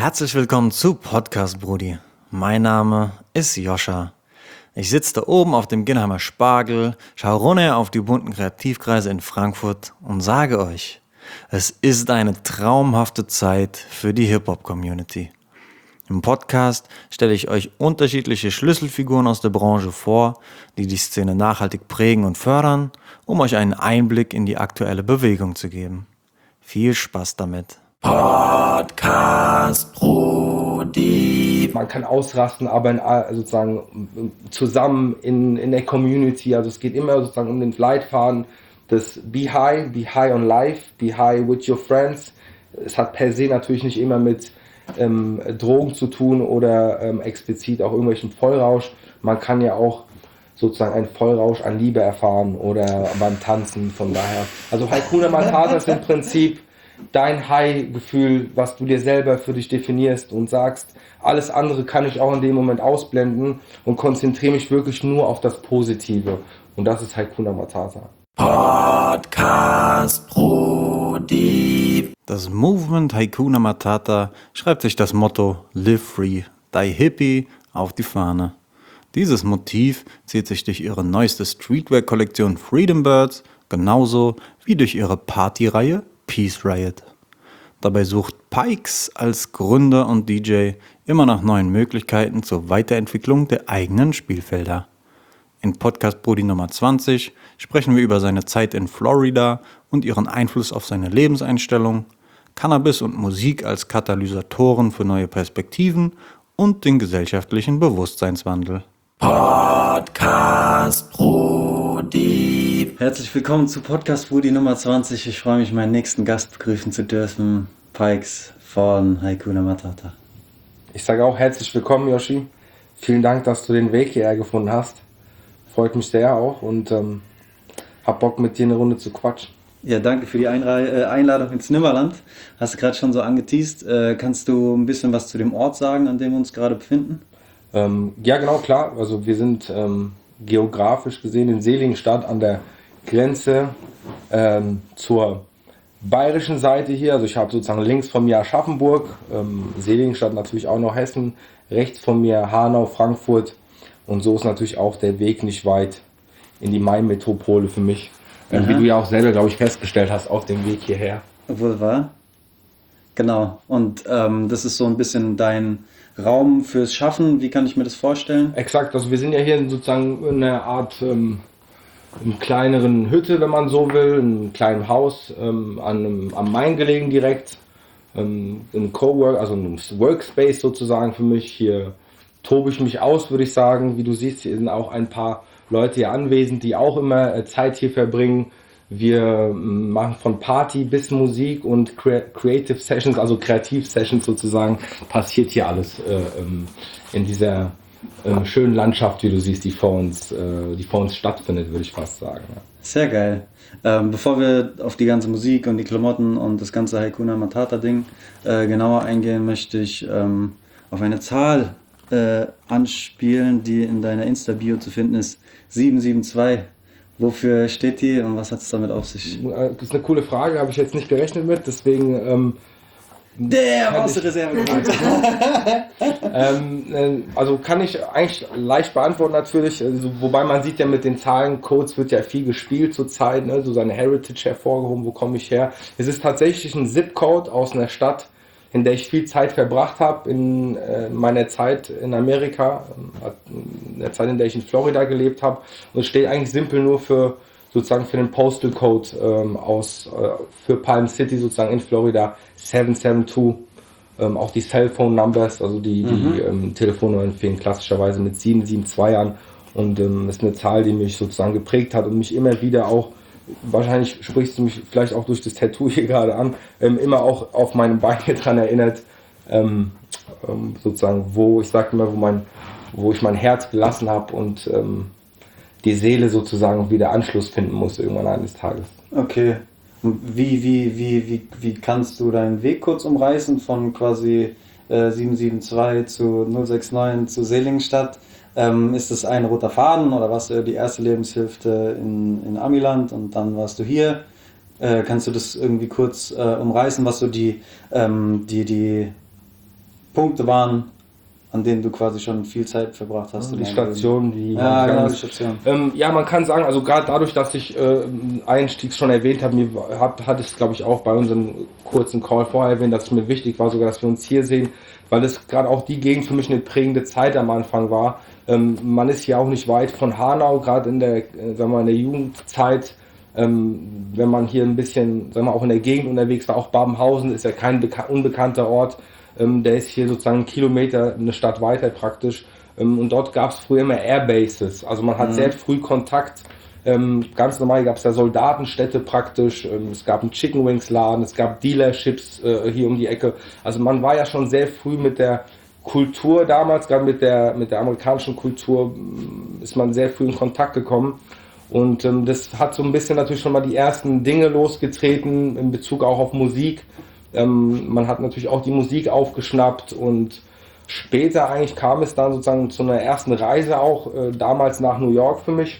Herzlich willkommen zu Podcast Brudi. Mein Name ist Joscha. Ich sitze da oben auf dem Ginnheimer Spargel, schaue runter auf die bunten Kreativkreise in Frankfurt und sage euch, es ist eine traumhafte Zeit für die Hip-Hop-Community. Im Podcast stelle ich euch unterschiedliche Schlüsselfiguren aus der Branche vor, die die Szene nachhaltig prägen und fördern, um euch einen Einblick in die aktuelle Bewegung zu geben. Viel Spaß damit. Podcast Brudi. Man kann ausrasten, aber sozusagen zusammen in der Community. Also es geht immer sozusagen um den Leitfaden des Be high on life, be high with your friends. Es hat per se natürlich nicht immer mit Drogen zu tun oder explizit auch irgendwelchen Vollrausch. Man kann ja auch sozusagen einen Vollrausch an Liebe erfahren oder beim Tanzen, von daher. Also Hakuna Matata ist im Prinzip dein High-Gefühl, was du dir selber für dich definierst und sagst, alles andere kann ich auch in dem Moment ausblenden und konzentriere mich wirklich nur auf das Positive. Und das ist Hakuna Matata. Podcast Brudi. Das Movement Hakuna Matata schreibt sich das Motto Live Free, Die Hippie auf die Fahne. Dieses Motiv zieht sich durch ihre neueste Streetwear-Kollektion Freedom Birds genauso wie durch ihre Partyreihe Peace Riot. Dabei sucht Pikes als Gründer und DJ immer nach neuen Möglichkeiten zur Weiterentwicklung der eigenen Spielfelder. In Podcast Brudi Nummer 20 sprechen wir über seine Zeit in Florida und ihren Einfluss auf seine Lebenseinstellung, Cannabis und Musik als Katalysatoren für neue Perspektiven und den gesellschaftlichen Bewusstseinswandel. Podcast Brudi. Herzlich willkommen zu Podcast Brudi Nummer 20. Ich freue mich, meinen nächsten Gast begrüßen zu dürfen, Pikes von Hakuna Matata. Ich sage auch herzlich willkommen, Yoshi. Vielen Dank, dass du den Weg hierher gefunden hast. Freut mich sehr auch und hab Bock, mit dir eine Runde zu quatschen. Ja, danke für die Einladung ins Nimmerland. Hast du gerade schon so angeteast. Kannst du ein bisschen was zu dem Ort sagen, an dem wir uns gerade befinden? Ja, genau, klar. Also wir sind geografisch gesehen in Seligenstadt an der Grenze zur bayerischen Seite hier. Also ich habe sozusagen links von mir Aschaffenburg, Seligenstadt natürlich auch noch Hessen, rechts von mir Hanau, Frankfurt. Und so ist natürlich auch der Weg nicht weit in die Main-Metropole für mich. Wie du ja auch selber, glaube ich, festgestellt hast, auf dem Weg hierher. Wohl wahr. Genau. Und das ist so ein bisschen dein Raum fürs Schaffen. Wie kann ich mir das vorstellen? Exakt. Also wir sind ja hier sozusagen in einer Art in kleineren Hütte, wenn man so will, in einem kleinen Haus am Main gelegen direkt. Ein Cowork, also ein Workspace sozusagen für mich. Hier tobe ich mich aus, würde ich sagen. Wie du siehst, hier sind auch ein paar Leute hier anwesend, die auch immer Zeit hier verbringen. Wir machen von Party bis Musik und Creative Sessions, also Kreativ-Sessions sozusagen, passiert hier alles in dieser schönen Landschaft, wie du siehst, die vor uns stattfindet, würde ich fast sagen. Ja. Sehr geil. Bevor wir auf die ganze Musik und die Klamotten und das ganze Hakuna Matata-Ding genauer eingehen, möchte ich auf eine Zahl anspielen, die in deiner Insta-Bio zu finden ist, 772. Wofür steht die und was hat es damit auf sich? Das ist eine coole Frage, habe ich jetzt nicht gerechnet mit, deswegen aus der Reserve gemacht. Also kann ich eigentlich leicht beantworten natürlich, also, wobei man sieht ja mit den Zahlencodes wird ja viel gespielt zurzeit, ne? So seine Heritage hervorgehoben, wo komme ich her. Es ist tatsächlich ein Zip-Code aus einer Stadt, in der ich viel Zeit verbracht habe, in meiner Zeit in Amerika, in der Zeit, in der ich in Florida gelebt habe. Und es steht eigentlich simpel nur für sozusagen für den Postal Code für Palm City sozusagen in Florida 772. Auch die Cellphone Numbers, also die Telefonnummern fehlen klassischerweise mit 772 an. Und ist eine Zahl, die mich sozusagen geprägt hat und mich immer wieder auch, wahrscheinlich sprichst du mich vielleicht auch durch das Tattoo hier gerade an, immer auch auf meine Beine dran erinnert, sozusagen, wo ich sage immer, wo ich mein Herz gelassen habe und die Seele sozusagen wieder Anschluss finden muss irgendwann eines Tages. Okay. Wie kannst du deinen Weg kurz umreißen von quasi 772 zu 069 zu Seligenstadt? Ist das ein roter Faden oder warst du die erste Lebenshilfe in Amiland und dann warst du hier? Kannst du das irgendwie kurz umreißen, was so die Punkte waren, an denen du quasi schon viel Zeit verbracht hast. Die Stationen, die... Ja, genau, die Station. Ja, man kann sagen, also gerade dadurch, dass ich einstiegs schon erwähnt habe, hatte ich es, glaube ich, auch bei unserem kurzen Call vorher erwähnt, dass es mir wichtig war, sogar, dass wir uns hier sehen, weil es gerade auch die Gegend für mich eine prägende Zeit am Anfang war. Man ist ja auch nicht weit von Hanau, gerade in der, sagen wir mal, in der Jugendzeit. Wenn man hier ein bisschen, sagen wir, auch in der Gegend unterwegs war, auch Babenhausen ist ja kein unbekannter Ort. Der ist hier sozusagen 1 Kilometer eine Stadt weiter praktisch. Und dort gab es früher immer Airbases. Also man hat sehr früh Kontakt. Ganz normal gab es da Soldatenstädte praktisch. Es gab einen Chicken Wings Laden, es gab Dealerships hier um die Ecke. Also man war ja schon sehr früh mit der Kultur damals, gerade mit der amerikanischen Kultur, ist man sehr früh in Kontakt gekommen. Und das hat so ein bisschen natürlich schon mal die ersten Dinge losgetreten in Bezug auch auf Musik. Man hat natürlich auch die Musik aufgeschnappt und später eigentlich kam es dann sozusagen zu einer ersten Reise auch, damals nach New York für mich,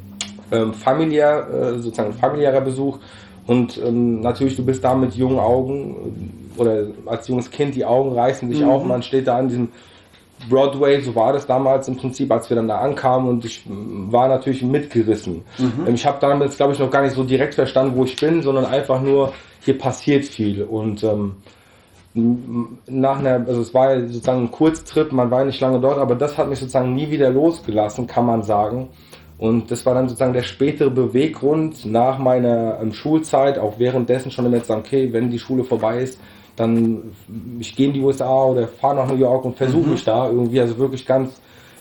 sozusagen familiärer Besuch und natürlich du bist da mit jungen Augen oder als junges Kind, die Augen reißen dich auf, man steht da an diesem Broadway, so war das damals im Prinzip, als wir dann da ankamen und ich war natürlich mitgerissen. Ich habe damals, glaube ich, noch gar nicht so direkt verstanden, wo ich bin, sondern einfach nur, hier passiert viel und also es war ja sozusagen ein Kurztrip, man war nicht lange dort, aber das hat mich sozusagen nie wieder losgelassen, kann man sagen. Und das war dann sozusagen der spätere Beweggrund nach meiner Schulzeit, auch währenddessen schon immer zu sagen, okay, wenn die Schule vorbei ist, dann ich gehe in die USA oder fahre nach New York und versuche mich da irgendwie, also wirklich ganz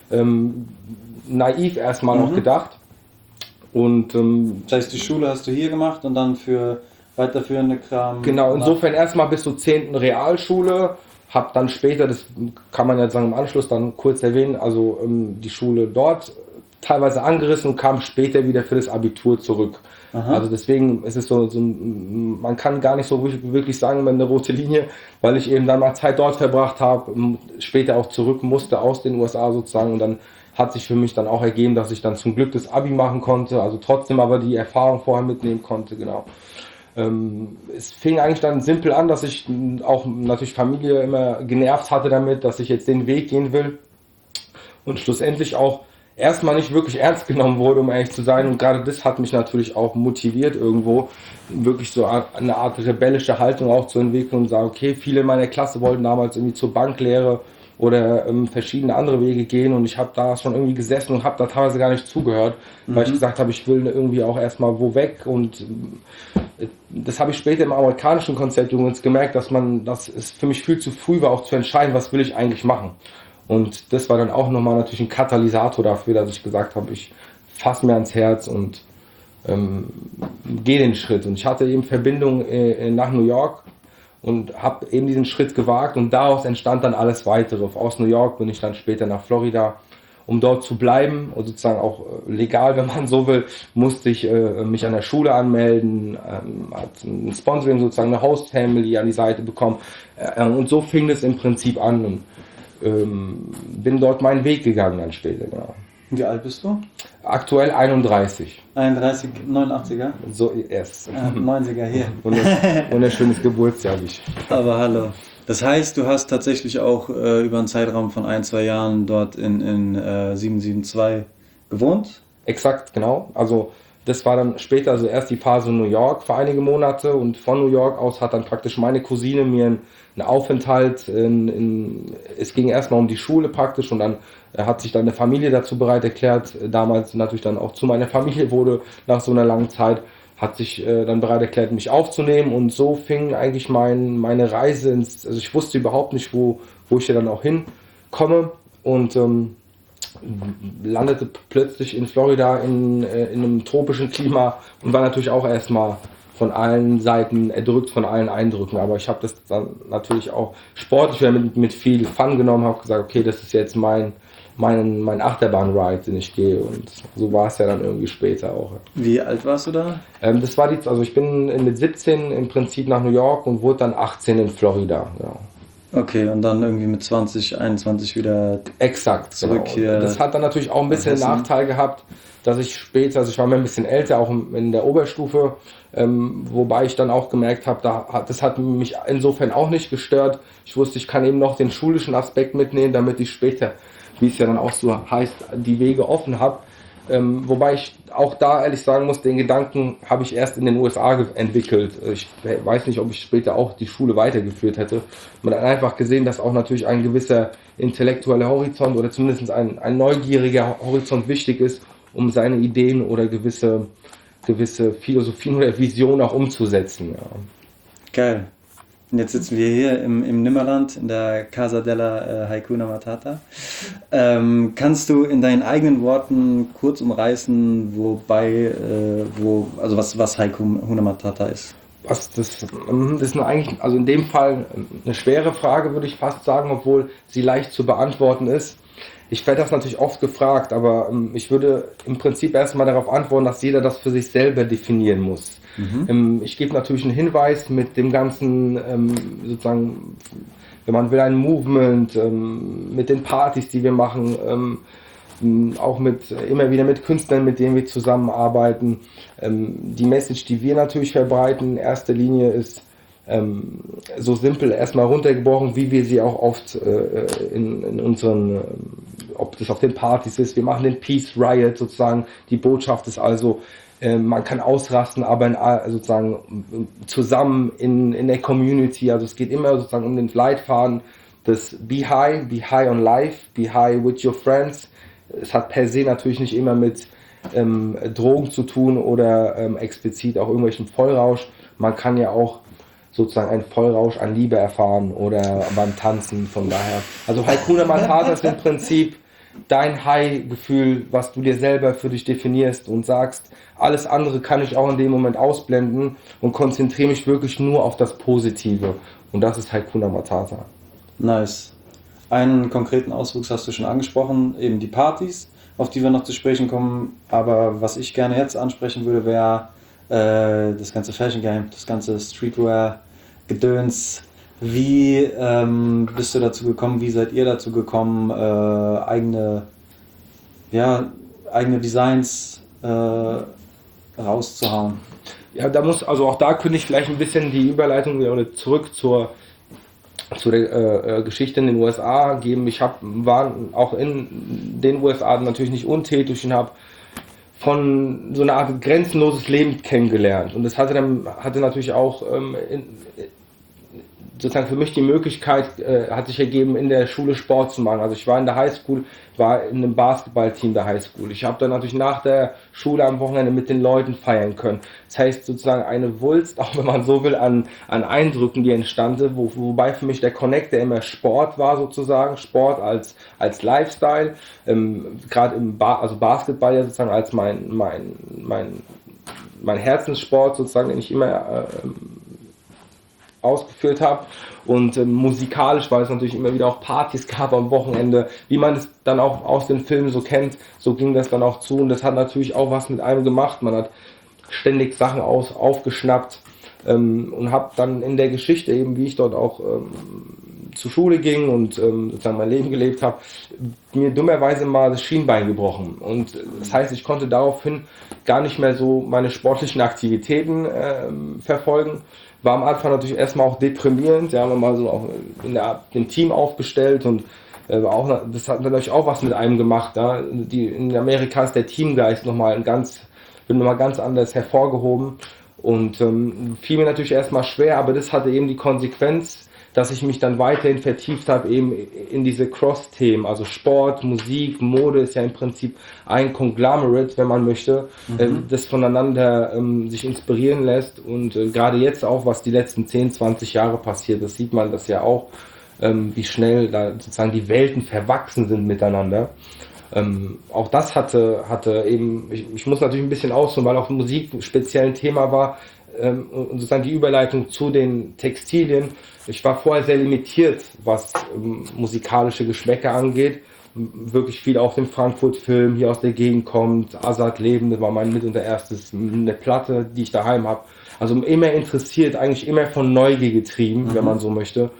naiv erstmal noch gedacht. Und das heißt, die Schule hast du hier gemacht und dann für weiterführende Kram? Genau, insofern erstmal bis zur 10. Realschule, habe dann später, das kann man ja sagen im Anschluss dann kurz erwähnen, also die Schule dort teilweise angerissen und kam später wieder für das Abitur zurück. Aha. Also deswegen ist es so, man kann gar nicht so wirklich sagen, immer eine rote Linie, weil ich eben dann mal Zeit dort verbracht habe, später auch zurück musste aus den USA sozusagen und dann hat sich für mich dann auch ergeben, dass ich dann zum Glück das Abi machen konnte, also trotzdem aber die Erfahrung vorher mitnehmen konnte, genau. Es fing eigentlich dann simpel an, dass ich auch natürlich Familie immer genervt hatte damit, dass ich jetzt den Weg gehen will und schlussendlich auch erstmal nicht wirklich ernst genommen wurde, um ehrlich zu sein. Und gerade das hat mich natürlich auch motiviert irgendwo, wirklich so eine Art rebellische Haltung auch zu entwickeln und sagen, okay, viele in meiner Klasse wollten damals irgendwie zur Banklehre oder verschiedene andere Wege gehen und ich habe da schon irgendwie gesessen und habe da teilweise gar nicht zugehört, weil ich gesagt habe, ich will irgendwie auch erstmal wo weg und das habe ich später im amerikanischen Konzept übrigens gemerkt, dass es für mich viel zu früh war, auch zu entscheiden, was will ich eigentlich machen. Und das war dann auch nochmal natürlich ein Katalysator dafür, dass ich gesagt habe, ich fasse mir ans Herz und gehe den Schritt. Und ich hatte eben Verbindung nach New York und habe eben diesen Schritt gewagt und daraus entstand dann alles Weitere. Aus New York bin ich dann später nach Florida, um dort zu bleiben und sozusagen auch legal, wenn man so will, musste ich mich an der Schule anmelden, hat ein Sponsoring, sozusagen eine Host-Family an die Seite bekommen und so fing es im Prinzip an und bin dort meinen Weg gegangen dann später, genau. Wie alt bist du? Aktuell 31. 31, 89er? So, erst. 90er hier. Wunderschönes Geburtsjahr. Aber hallo. Das heißt, du hast tatsächlich auch über einen Zeitraum von 1-2 Jahren dort in 772 gewohnt? Exakt, genau. Also das war dann später, also erst die Phase in New York für einige Monate und von New York aus hat dann praktisch meine Cousine mir einen Aufenthalt es ging erstmal um die Schule praktisch und dann hat sich dann eine Familie dazu bereit erklärt, damals natürlich dann auch zu meiner Familie wurde nach so einer langen Zeit, hat sich dann bereit erklärt, mich aufzunehmen und so fing eigentlich meine Reise also ich wusste überhaupt nicht, wo ich hier dann auch hinkomme und landete plötzlich in Florida in einem tropischen Klima und war natürlich auch erstmal von allen Seiten erdrückt von allen Eindrücken, aber ich habe das dann natürlich auch sportlich mit viel Fun genommen, habe gesagt, okay, das ist jetzt mein Achterbahn-Ride, den ich gehe und so war es ja dann irgendwie später auch. Wie alt warst du da? Das war ich bin mit 17 im Prinzip nach New York und wurde dann 18 in Florida, ja. Okay, und dann irgendwie mit 20, 21 wieder Exakt, zurück genau. hier. Das hat dann natürlich auch ein bisschen Hessen. Nachteil gehabt, dass ich später, also ich war mir ein bisschen älter, auch in der Oberstufe, wobei ich dann auch gemerkt habe, das hat mich insofern auch nicht gestört. Ich wusste, ich kann eben noch den schulischen Aspekt mitnehmen, damit ich später, wie es ja dann auch so heißt, die Wege offen habe. Wobei ich auch da ehrlich sagen muss, den Gedanken habe ich erst in den USA entwickelt. Ich weiß nicht, ob ich später auch die Schule weitergeführt hätte. Man hat einfach gesehen, dass auch natürlich ein gewisser intellektueller Horizont oder zumindest ein neugieriger Horizont wichtig ist, um seine Ideen oder gewisse Philosophien oder Visionen auch umzusetzen. Ja. Geil. Und jetzt sitzen wir hier im Nimmerland, in der Casa della Hakuna Matata. Kannst du in deinen eigenen Worten kurz umreißen, was Hakuna Matata ist? Das ist eigentlich, also in dem Fall eine schwere Frage, würde ich fast sagen, obwohl sie leicht zu beantworten ist. Ich werde das natürlich oft gefragt, aber ich würde im Prinzip erstmal darauf antworten, dass jeder das für sich selber definieren muss. Ich gebe natürlich einen Hinweis mit dem ganzen, sozusagen, wenn man will, ein Movement, mit den Partys, die wir machen, auch immer wieder mit Künstlern, mit denen wir zusammenarbeiten. Die Message, die wir natürlich verbreiten, in erster Linie ist so simpel erstmal runtergebrochen, wie wir sie auch oft in unseren, ob das auf den Partys ist, wir machen den Peace Riot sozusagen. Die Botschaft ist also, man kann ausrasten, aber sozusagen zusammen in der Community. Also es geht immer sozusagen um den Leitfaden des Be high on life, be high with your friends. Es hat per se natürlich nicht immer mit Drogen zu tun oder explizit auch irgendwelchen Vollrausch. Man kann ja auch sozusagen einen Vollrausch an Liebe erfahren oder beim Tanzen, von daher. Also Hakuna Matata ist im Prinzip dein High-Gefühl, was du dir selber für dich definierst und sagst, alles andere kann ich auch in dem Moment ausblenden und konzentriere mich wirklich nur auf das Positive. Und das ist Hakuna Matata. Nice. Einen konkreten Auswuchs hast du schon angesprochen, eben die Partys, auf die wir noch zu sprechen kommen. Aber was ich gerne jetzt ansprechen würde, wäre das ganze Fashion Game, das ganze Streetwear-Gedöns. Wie bist du dazu gekommen? Wie seid ihr dazu gekommen, eigene Designs rauszuhauen? Ja, auch da könnte ich vielleicht ein bisschen die Überleitung oder zurück zur der Geschichte in den USA geben. War auch in den USA natürlich nicht untätig und habe von so einer Art grenzenloses Leben kennengelernt. Und das hatte natürlich auch sozusagen für mich die Möglichkeit, hat sich ergeben, in der Schule Sport zu machen. Also ich war in der Highschool, war in einem Basketballteam der Highschool. Ich habe dann natürlich nach der Schule am Wochenende mit den Leuten feiern können. Das heißt sozusagen eine Wulst, auch wenn man so will, an Eindrücken, die entstanden, wobei für mich der Connector immer Sport war sozusagen, Sport als Lifestyle, gerade also Basketball ja sozusagen als mein Herzenssport sozusagen, den ich immer ausgeführt habe und musikalisch, weil es natürlich immer wieder auch Partys gab am Wochenende, wie man es dann auch aus den Filmen so kennt, so ging das dann auch zu und das hat natürlich auch was mit einem gemacht, man hat ständig Sachen aufgeschnappt und habe dann in der Geschichte eben, wie ich dort auch zur Schule ging und sozusagen mein Leben gelebt habe, mir dummerweise mal das Schienbein gebrochen und das heißt, ich konnte daraufhin gar nicht mehr so meine sportlichen Aktivitäten verfolgen. War am Anfang natürlich erstmal auch deprimierend, ja, haben wir mal so auch im Team aufgestellt und das hat natürlich auch was mit einem gemacht. Ja. In Amerika ist der Teamgeist wird nochmal ganz anders hervorgehoben und fiel mir natürlich erstmal schwer, aber das hatte eben die Konsequenz, dass ich mich dann weiterhin vertieft habe eben in diese Cross-Themen, also Sport, Musik, Mode ist ja im Prinzip ein Conglomerate, wenn man möchte, das voneinander sich inspirieren lässt und gerade jetzt auch, was die letzten 10, 20 Jahre passiert, das sieht man das ja auch, wie schnell da sozusagen die Welten verwachsen sind miteinander. Auch das hatte eben, ich muss natürlich ein bisschen ausholen, weil auch Musik speziell ein Thema war, und sozusagen die Überleitung zu den Textilien. Ich war vorher sehr limitiert, was musikalische Geschmäcker angeht. Wirklich viel auf dem Frankfurt-Film, hier aus der Gegend kommt, Azad Leben, das war mein mitunter erstes, eine Platte, die ich daheim habe. Also immer interessiert, eigentlich immer von Neugier getrieben, wenn man so möchte.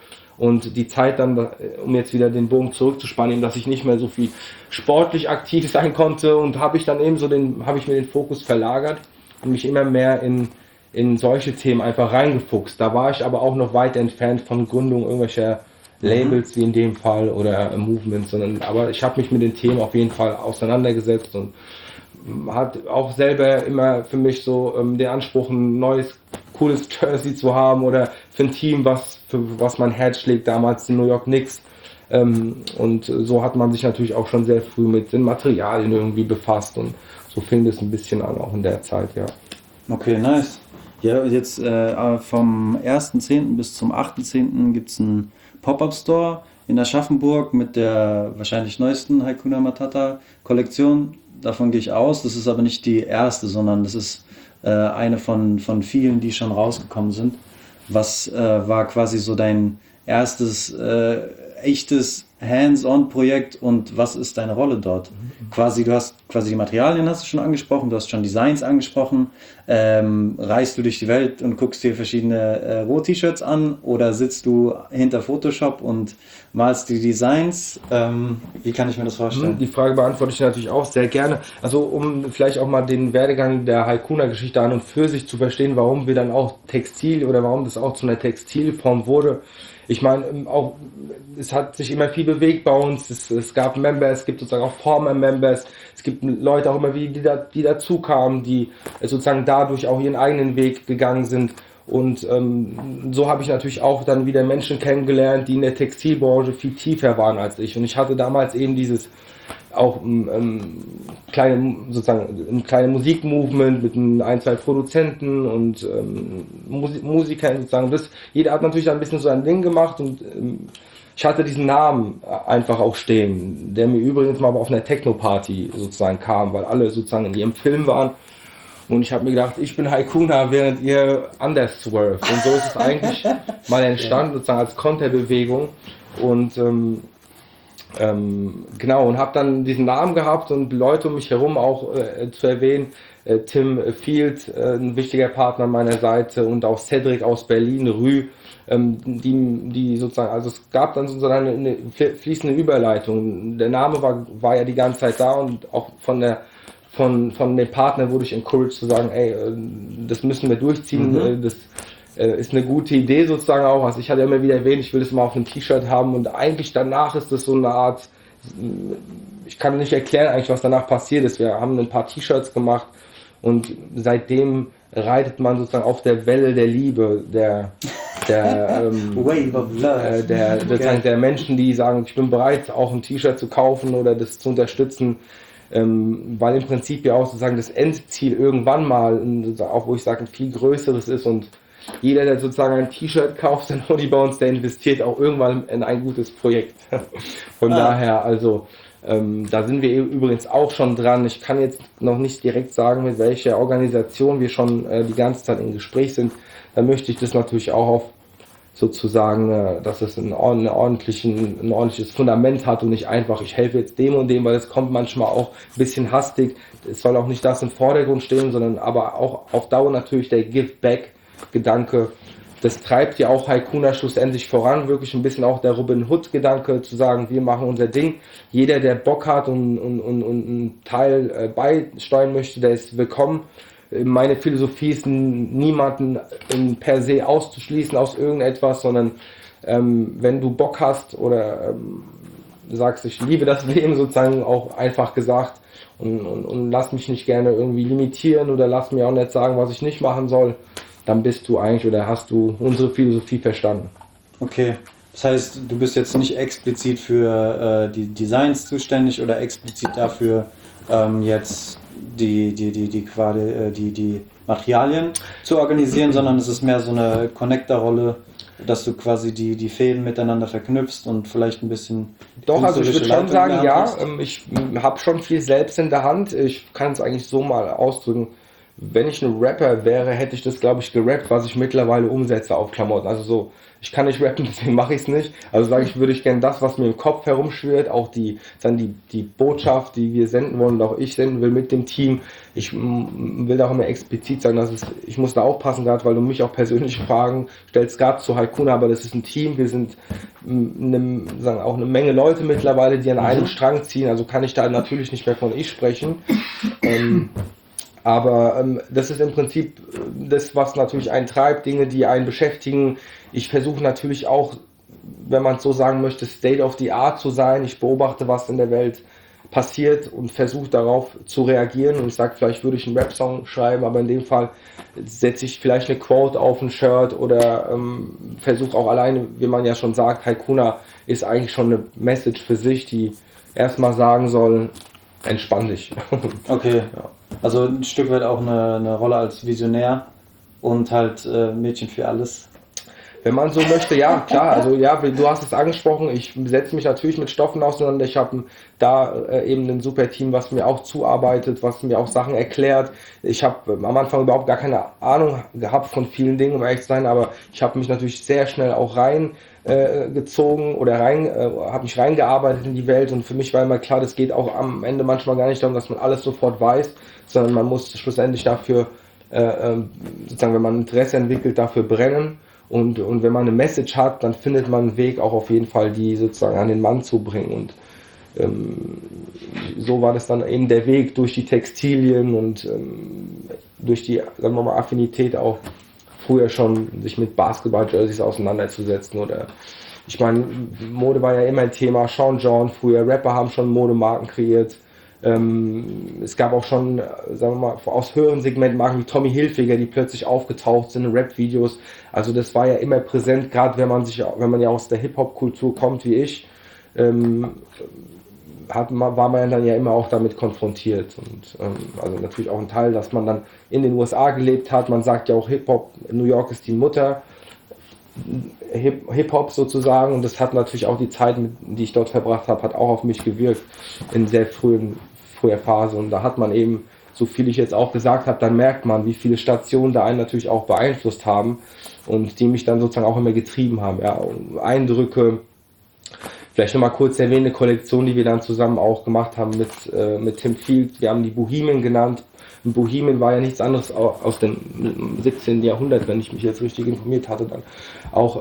Und die Zeit dann, um jetzt wieder den Bogen zurückzuspannen, eben, dass ich nicht mehr so viel sportlich aktiv sein konnte, und habe ich mir den Fokus verlagert und mich immer mehr in solche Themen einfach reingefuchst. Da war ich aber auch noch weit entfernt von Gründung irgendwelcher Labels, wie in dem Fall, oder Movements, aber ich habe mich mit den Themen auf jeden Fall auseinandergesetzt und hat auch selber immer für mich so den Anspruch, ein neues, cooles Jersey zu haben, oder für ein Team, für was mein Herz schlägt, damals die New York Knicks. Und so hat man sich natürlich auch schon sehr früh mit den Materialien irgendwie befasst, und so fing es ein bisschen an, auch in der Zeit, ja. Okay, nice. Ja, jetzt vom 1.10. bis zum 8.10. gibt es einen Pop-Up-Store in Aschaffenburg mit der wahrscheinlich neuesten Hakuna Matata Kollektion. Davon gehe ich aus. Das ist aber nicht die erste, sondern das ist eine von vielen, die schon rausgekommen sind. Was war quasi so dein erstes echtes Hands-on-Projekt, und was ist deine Rolle dort? Du hast quasi die Materialien hast du schon angesprochen, du hast schon Designs angesprochen. Reist du durch die Welt und guckst dir verschiedene Roh-T-Shirts an, oder sitzt du hinter Photoshop und malst die Designs? Wie kann ich mir das vorstellen? Die Frage beantworte ich natürlich auch sehr gerne. Also um vielleicht auch mal den Werdegang der Hakuna-Geschichte an und für sich zu verstehen, warum wir dann auch Textil, oder warum das auch zu einer Textilform wurde. Ich meine, auch es hat sich immer viel bewegt bei uns. Es gab Members, es gibt sozusagen auch former Members. Es gibt Leute auch immer, die dazu kamen, die sozusagen dadurch auch ihren eigenen Weg gegangen sind. Und so habe ich natürlich auch dann wieder Menschen kennengelernt, die in der Textilbranche viel tiefer waren als ich. Und ich hatte damals eben dieses auch ein kleines Musikmovement mit ein, zwei Produzenten und Musikern sozusagen. Jeder hat natürlich ein bisschen so ein Ding gemacht, und ich hatte diesen Namen einfach auch stehen, der mir übrigens mal auf einer Techno-Party sozusagen kam, weil alle sozusagen in ihrem Film waren. Und ich habe mir gedacht, ich bin Hakuna, während ihr anders swerved. Und so ist es eigentlich mal entstanden, sozusagen als Konterbewegung. Und genau, und habe dann diesen Namen gehabt, und Leute um mich herum auch zu erwähnen, Tim Field, ein wichtiger Partner an meiner Seite, und auch Cedric aus Berlin, Rü, die sozusagen, also es gab dann sozusagen eine fließende Überleitung. Der Name war ja die ganze Zeit da, und auch von den Partnern wurde ich encouraged zu sagen, ey, das müssen wir durchziehen, das ist eine gute Idee sozusagen auch. Also ich hatte immer wieder erwähnt, ich will das mal auf einem T-Shirt haben, und eigentlich danach ist das so eine Art, ich kann nicht erklären eigentlich, was danach passiert ist. Wir haben ein paar T-Shirts gemacht, und seitdem reitet man sozusagen auf der Welle der Liebe, der Wave of Love. der Menschen, die sagen, ich bin bereit, auch ein T-Shirt zu kaufen oder das zu unterstützen, weil im Prinzip ja auch sozusagen das Endziel irgendwann mal, auch wo ich sage, ein viel größeres ist, und jeder, der sozusagen ein T-Shirt kauft, dann Hoodie bei uns, der investiert auch irgendwann in ein gutes Projekt. Von daher, also da sind wir übrigens auch schon dran. Ich kann jetzt noch nicht direkt sagen, mit welcher Organisation wir schon die ganze Zeit im Gespräch sind. Da möchte ich das natürlich auch auf sozusagen, dass es ein ordentliches Fundament hat und nicht einfach, ich helfe jetzt dem und dem, weil es kommt manchmal auch ein bisschen hastig. Es soll auch nicht das im Vordergrund stehen, sondern aber auch auf Dauer natürlich der Give-Back-Gedanke. Das treibt ja auch Hakuna schlussendlich voran, wirklich ein bisschen auch der Robin Hood-Gedanke, zu sagen, wir machen unser Ding. Jeder, der Bock hat und einen Teil beisteuern möchte, der ist willkommen. Meine Philosophie ist, niemanden per se auszuschließen aus irgendetwas, sondern wenn du Bock hast oder sagst, ich liebe das Leben, sozusagen auch einfach gesagt, und lass mich nicht gerne irgendwie limitieren oder lass mir auch nicht sagen, was ich nicht machen soll, dann bist du eigentlich oder hast du unsere Philosophie verstanden. Okay, das heißt, du bist jetzt nicht explizit für die Designs zuständig oder explizit dafür jetzt die Materialien zu organisieren, sondern es ist mehr so eine Connector-Rolle, dass du quasi die Fäden miteinander verknüpfst und vielleicht ein bisschen... Doch, also ich würde schon sagen, ja, ich habe schon viel selbst in der Hand. Ich kann es eigentlich so mal ausdrücken. wenn ich ein Rapper wäre, hätte ich das, glaube ich, gerappt, was ich mittlerweile umsetze auf Klamotten. Also so, ich kann nicht rappen, deswegen mache ich es nicht. Also sage ich, würde ich gerne das, was mir im Kopf herumschwirrt, auch die Botschaft, die wir senden wollen und auch ich senden will mit dem Team. Ich will da auch immer explizit sagen, ich muss da aufpassen gerade, weil du mich auch persönlich Fragen stellst, gerade zu Haikuna, aber das ist ein Team, wir sind auch eine Menge Leute mittlerweile, die an einem Strang ziehen, also kann ich da natürlich nicht mehr von ich sprechen. Aber das ist im Prinzip das, was natürlich einen treibt, Dinge, die einen beschäftigen. Ich versuche natürlich auch, wenn man es so sagen möchte, State of the Art zu sein. Ich beobachte, was in der Welt passiert und versuche darauf zu reagieren. Und ich sage, vielleicht würde ich einen Rap-Song schreiben, aber in dem Fall setze ich vielleicht eine Quote auf ein Shirt oder versuche auch alleine, wie man ja schon sagt, Haikuna ist eigentlich schon eine Message für sich, die erstmal sagen soll, entspann dich. Okay. Ja. Also ein Stück weit auch eine Rolle als Visionär und halt Mädchen für alles. Wenn man so möchte, ja, klar. Also ja, du hast es angesprochen, ich setze mich natürlich mit Stoffen auseinander. Ich habe da eben ein super Team, was mir auch zuarbeitet, was mir auch Sachen erklärt. Ich habe am Anfang überhaupt gar keine Ahnung gehabt von vielen Dingen, um ehrlich zu sein, aber ich habe mich natürlich sehr schnell auch gezogen oder habe mich reingearbeitet in die Welt, und für mich war immer klar, das geht auch am Ende manchmal gar nicht darum, dass man alles sofort weiß, sondern man muss schlussendlich dafür, sozusagen, wenn man Interesse entwickelt, dafür brennen. Und wenn man eine Message hat, dann findet man einen Weg, auch auf jeden Fall die sozusagen an den Mann zu bringen. Und so war das dann eben der Weg durch die Textilien und durch die, sagen wir mal, Affinität auch früher schon sich mit Basketball-Jerseys auseinanderzusetzen. Oder ich meine, Mode war ja immer ein Thema. Sean John, früher Rapper haben schon Modemarken kreiert. Es gab auch schon, sagen wir mal, aus höheren Segmenten Marken wie Tommy Hilfiger, die plötzlich aufgetaucht sind in Rap-Videos. Also das war ja immer präsent, gerade wenn man ja aus der Hip-Hop-Kultur kommt wie ich, war man dann ja immer auch damit konfrontiert. Und also natürlich auch ein Teil, dass man dann in den USA gelebt hat. Man sagt ja auch Hip-Hop, New York ist die Mutter Hip-Hop sozusagen, und das hat natürlich auch die Zeit, die ich dort verbracht habe, hat auch auf mich gewirkt in sehr früher Phase. Und da hat man eben, so viel ich jetzt auch gesagt habe, dann merkt man, wie viele Stationen da einen natürlich auch beeinflusst haben und die mich dann sozusagen auch immer getrieben haben. Ja, Eindrücke, vielleicht nochmal kurz erwähnen, eine Kollektion, die wir dann zusammen auch gemacht haben mit Tim Field. Wir haben die Bohemian genannt. Und Bohemian war ja nichts anderes aus dem 17. Jahrhundert, wenn ich mich jetzt richtig informiert hatte, dann auch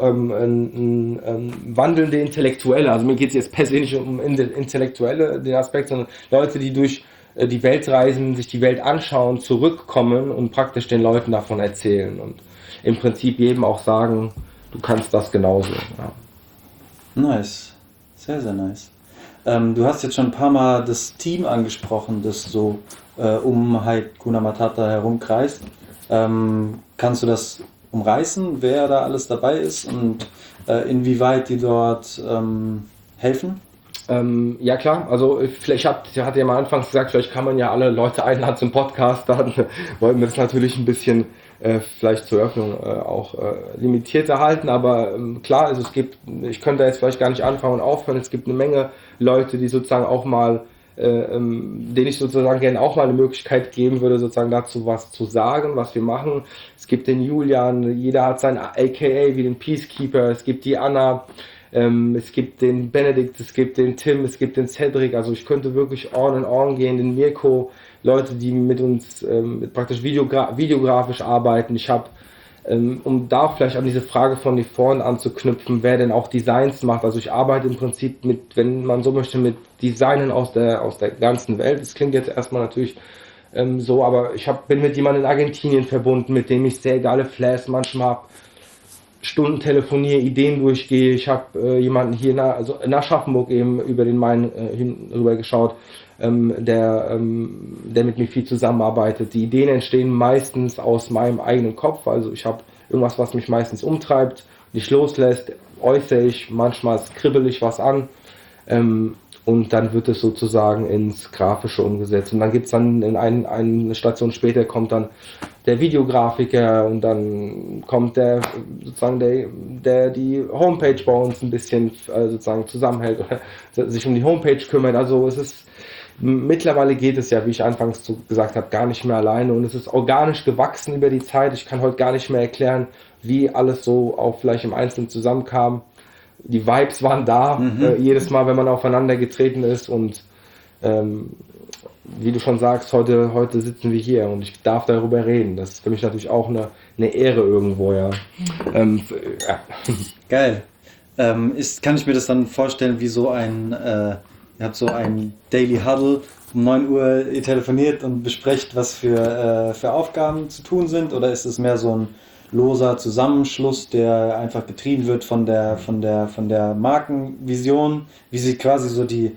wandelnde Intellektuelle. Also mir geht es jetzt per se nicht um Intellektuelle, den Aspekt, sondern Leute, die durch die Welt reisen, sich die Welt anschauen, zurückkommen und praktisch den Leuten davon erzählen und im Prinzip jedem auch sagen, du kannst das genauso. Ja. Nice. Sehr, sehr nice. Du hast jetzt schon ein paar Mal das Team angesprochen, das so um Haikuna Matata herumkreist. Kannst du das umreißen, wer da alles dabei ist und inwieweit die dort helfen? Ja klar, also ich hatte ja mal anfangs gesagt, vielleicht kann man ja alle Leute einladen zum Podcast, dann wollten wir das natürlich ein bisschen vielleicht zur Eröffnung auch limitierter halten, aber klar, also ich könnte jetzt vielleicht gar nicht anfangen und aufhören, es gibt eine Menge Leute, die sozusagen auch mal, denen ich sozusagen gerne auch mal eine Möglichkeit geben würde, sozusagen dazu was zu sagen, was wir machen. Es gibt den Julian, jeder hat sein AKA wie den Peacekeeper, es gibt die Anna, es gibt den Benedikt, es gibt den Tim, es gibt den Cedric, also ich könnte wirklich on and on gehen, den Mirko, Leute, die mit uns praktisch videografisch arbeiten. Ich habe, um da auch vielleicht an diese Frage von dir vorhin anzuknüpfen, wer denn auch Designs macht, also ich arbeite im Prinzip mit, wenn man so möchte, mit Designern aus der ganzen Welt. Das klingt jetzt erstmal natürlich so, aber bin mit jemandem in Argentinien verbunden, mit dem ich sehr geile Flares manchmal habe, Stunden telefoniere, Ideen durchgehe. Ich habe jemanden hier in Aschaffenburg eben über den Main hinüber geschaut, der mit mir viel zusammenarbeitet. Die Ideen entstehen meistens aus meinem eigenen Kopf. Also ich habe irgendwas, was mich meistens umtreibt, nicht loslässt, äußere ich, manchmal kribbel ich was an. Und dann wird es sozusagen ins Grafische umgesetzt. Und dann gibt's dann eine Station später kommt dann der Videografiker und dann kommt der die Homepage bei uns ein bisschen sozusagen zusammenhält oder sich um die Homepage kümmert. Also es ist Mittlerweile geht es ja, wie ich anfangs gesagt habe, gar nicht mehr alleine und es ist organisch gewachsen über die Zeit. Ich kann heute gar nicht mehr erklären, wie alles so auch vielleicht im Einzelnen zusammenkam. Die Vibes waren da, jedes Mal, wenn man aufeinander getreten ist und wie du schon sagst, heute sitzen wir hier und ich darf darüber reden. Das ist für mich natürlich auch eine Ehre irgendwo, ja. Ja. Geil. Kann ich mir das dann vorstellen, wie so ihr habt so ein Daily Huddle, um 9 Uhr ihr telefoniert und besprecht, was für Aufgaben zu tun sind, oder ist es mehr so ein loser Zusammenschluss, der einfach getrieben wird von der Markenvision, wie sieht quasi so die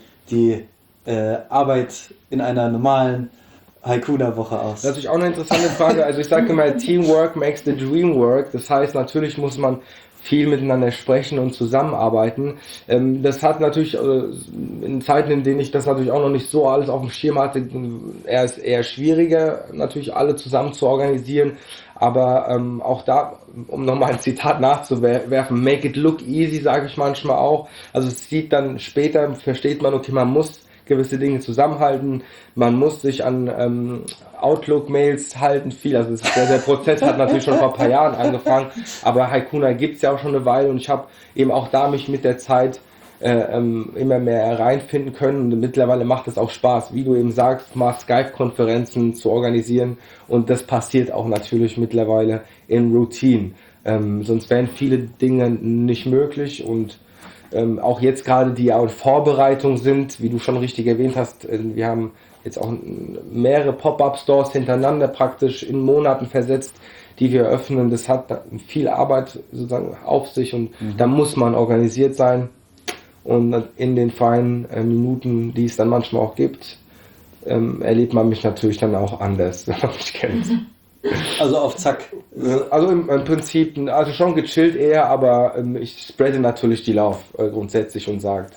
Arbeit in einer normalen Haikuna-Woche aus? Das ist natürlich auch eine interessante Frage. Also ich sage immer, Teamwork makes the dream work. Das heißt, natürlich muss man viel miteinander sprechen und zusammenarbeiten. Das hat natürlich in Zeiten, in denen ich das natürlich auch noch nicht so alles auf dem Schirm hatte, eher schwieriger, natürlich alle zusammen zu organisieren. Aber auch da, um nochmal ein Zitat nachzuwerfen, make it look easy, sage ich manchmal auch. Also es sieht dann später, versteht man, okay, man muss gewisse Dinge zusammenhalten, man muss sich an Outlook-Mails halten, viel. Also der Prozess hat natürlich schon vor ein paar Jahren angefangen, aber Haikuna gibt's ja auch schon eine Weile und ich habe eben auch da mich mit der Zeit immer mehr reinfinden können und mittlerweile macht es auch Spaß, wie du eben sagst, mal Skype-Konferenzen zu organisieren und das passiert auch natürlich mittlerweile in Routine. Sonst wären viele Dinge nicht möglich und auch jetzt gerade die auch in Vorbereitung sind, wie du schon richtig erwähnt hast, wir haben jetzt auch mehrere Pop-Up-Stores hintereinander praktisch in Monaten versetzt, die wir öffnen. Das hat viel Arbeit sozusagen auf sich und da muss man organisiert sein. Und in den feinen Minuten, die es dann manchmal auch gibt, erlebt man mich natürlich dann auch anders, wenn man mich kennt. Also auf Zack. Also im Prinzip, also schon gechillt eher, aber ich spreade natürlich die Lauf grundsätzlich und sagt,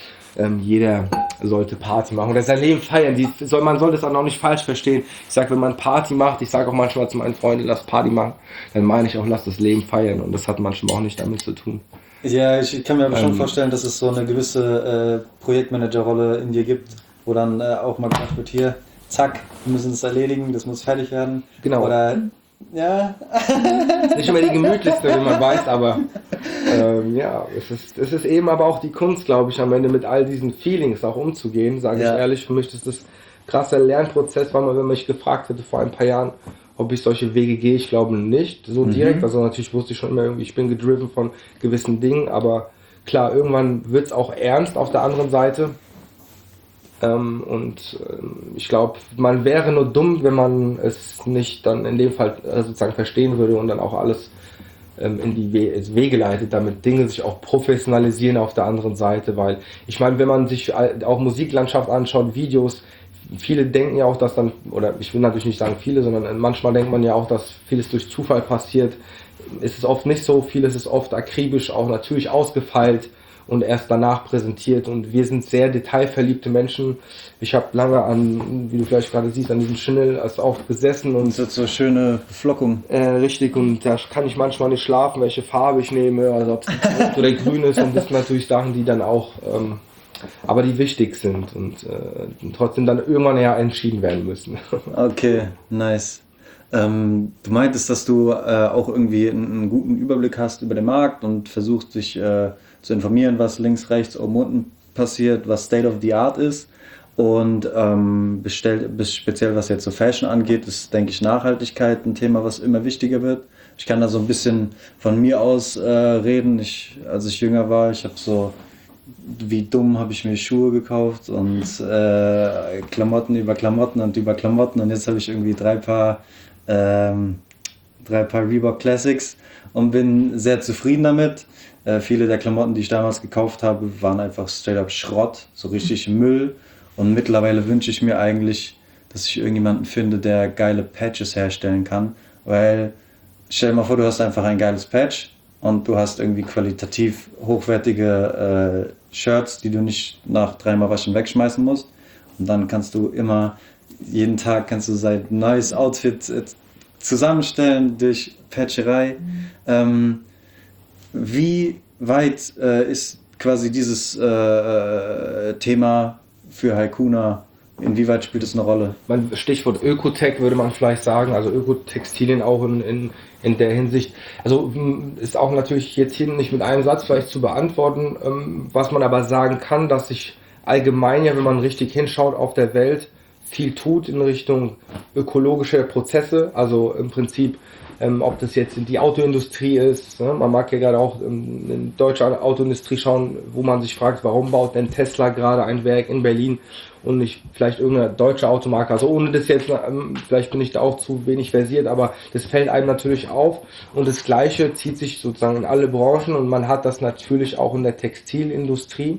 jeder sollte Party machen oder sein Leben feiern. Man soll das auch noch nicht falsch verstehen. Ich sage, wenn man Party macht, ich sage auch manchmal zu meinen Freunden, lass Party machen, dann meine ich auch, lass das Leben feiern und das hat manchmal auch nicht damit zu tun. Ja, ich kann mir aber schon vorstellen, dass es so eine gewisse Projektmanager-Rolle in dir gibt, wo dann auch mal gesagt wird, hier, zack, wir müssen es erledigen, das muss fertig werden. Genau. Oder, ja. Nicht immer die gemütlichste, wie man weiß, aber ja, es ist eben aber auch die Kunst, glaube ich, am Ende mit all diesen Feelings auch umzugehen, sage ich ehrlich. Für mich ist das krasser Lernprozess, weil man, wenn man mich gefragt hätte vor ein paar Jahren, ob ich solche Wege gehe, ich glaube nicht so direkt. Also natürlich wusste ich schon immer irgendwie, ich bin gedriven von gewissen Dingen, aber klar, irgendwann wird es auch ernst auf der anderen Seite. Ich glaube, man wäre nur dumm, wenn man es nicht dann in dem Fall sozusagen verstehen würde und dann auch alles in die Wege leitet, damit Dinge sich auch professionalisieren auf der anderen Seite, weil ich meine, wenn man sich auch Musiklandschaft anschaut, Videos, viele denken ja auch, dass dann, oder ich will natürlich nicht sagen viele, sondern manchmal denkt man ja auch, dass vieles durch Zufall passiert. Es ist oft nicht so, vieles ist oft akribisch auch natürlich ausgefeilt und erst danach präsentiert und wir sind sehr detailverliebte Menschen. Ich habe lange wie du vielleicht gerade siehst, an diesem Chanel als oft gesessen und das wird so schöne Beflockung. Richtig, und da kann ich manchmal nicht schlafen, welche Farbe ich nehme, also ob es rot oder grün ist und das sind natürlich Sachen, die dann auch aber die wichtig sind und trotzdem dann irgendwann ja entschieden werden müssen. Okay, nice. Du meintest, dass du auch irgendwie einen guten Überblick hast über den Markt und versuchst dich zu informieren, was links, rechts, oben, unten passiert, was State of the Art ist. Und speziell was jetzt so Fashion angeht, ist, denke ich, Nachhaltigkeit ein Thema, was immer wichtiger wird. Ich kann da so ein bisschen von mir aus reden. Als ich jünger war, ich habe so, wie dumm habe ich mir Schuhe gekauft und Klamotten über Klamotten und über Klamotten. Und jetzt habe ich irgendwie drei Paar Reebok Classics und bin sehr zufrieden damit. Viele der Klamotten, die ich damals gekauft habe, waren einfach straight up Schrott, so richtig Müll. Und mittlerweile wünsche ich mir eigentlich, dass ich irgendjemanden finde, der geile Patches herstellen kann. Weil, stell dir mal vor, du hast einfach ein geiles Patch und du hast irgendwie qualitativ hochwertige Shirts, die du nicht nach 3-mal Waschen wegschmeißen musst. Und dann kannst du immer, jeden Tag kannst du sein neues Outfit zusammenstellen durch Patcherei. Wie weit ist quasi dieses Thema für Haikuna Inwieweit spielt es eine Rolle? Stichwort Ökotech würde man vielleicht sagen, also Ökotextilien auch in der Hinsicht. Also ist auch natürlich jetzt hier nicht mit einem Satz vielleicht zu beantworten, was man aber sagen kann, dass sich allgemein ja, wenn man richtig hinschaut auf der Welt, viel tut in Richtung ökologischer Prozesse, also im Prinzip ob das jetzt in die Autoindustrie ist, ne? Man mag ja gerade auch in deutsche Autoindustrie schauen, wo man sich fragt, warum baut denn Tesla gerade ein Werk in Berlin und nicht vielleicht irgendeine deutsche Automarke. Also ohne das jetzt, vielleicht bin ich da auch zu wenig versiert, aber das fällt einem natürlich auf und das Gleiche zieht sich sozusagen in alle Branchen und man hat das natürlich auch in der Textilindustrie.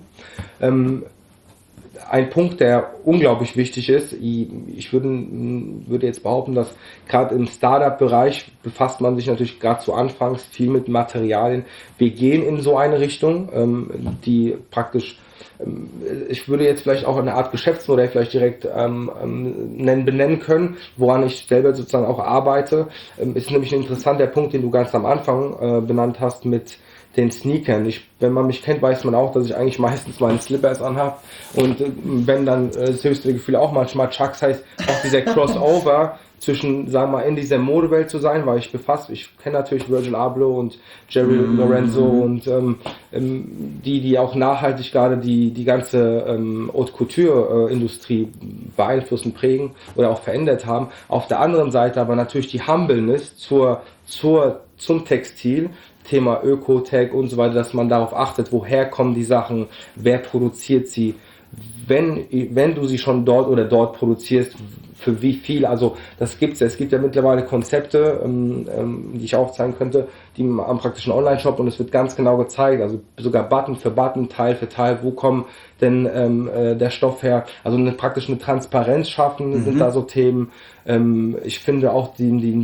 Ein Punkt, der unglaublich wichtig ist, ich würde jetzt behaupten, dass gerade im Startup-Bereich befasst man sich natürlich gerade zu Anfangs viel mit Materialien. Wir gehen in so eine Richtung, die praktisch, ich würde jetzt vielleicht auch eine Art Geschäftsmodell vielleicht direkt benennen können, woran ich selber sozusagen auch arbeite. Ist nämlich ein interessanter Punkt, den du ganz am Anfang benannt hast mit den Sneakern. Wenn man mich kennt, weiß man auch, dass ich eigentlich meistens meine Slippers anhabe und wenn dann das höchste Gefühl auch manchmal Chucks heißt, auch dieser Crossover zwischen, sagen wir mal, in dieser Modewelt zu sein, weil ich kenne natürlich Virgil Abloh und Jerry Lorenzo und die auch nachhaltig gerade die ganze Haute Couture Industrie beeinflussen, prägen oder auch verändert haben. Auf der anderen Seite aber natürlich die Humbleness zum Textil, Thema Ökotech und so weiter, dass man darauf achtet, woher kommen die Sachen, wer produziert sie, wenn du sie schon dort produzierst, für wie viel, also es gibt ja mittlerweile Konzepte, die ich aufzeigen könnte, die am praktischen Online-Shop und es wird ganz genau gezeigt, also sogar Button für Button, Teil für Teil, wo kommt denn der Stoff her, also praktisch eine Transparenz schaffen, sind da so Themen. Ich finde auch die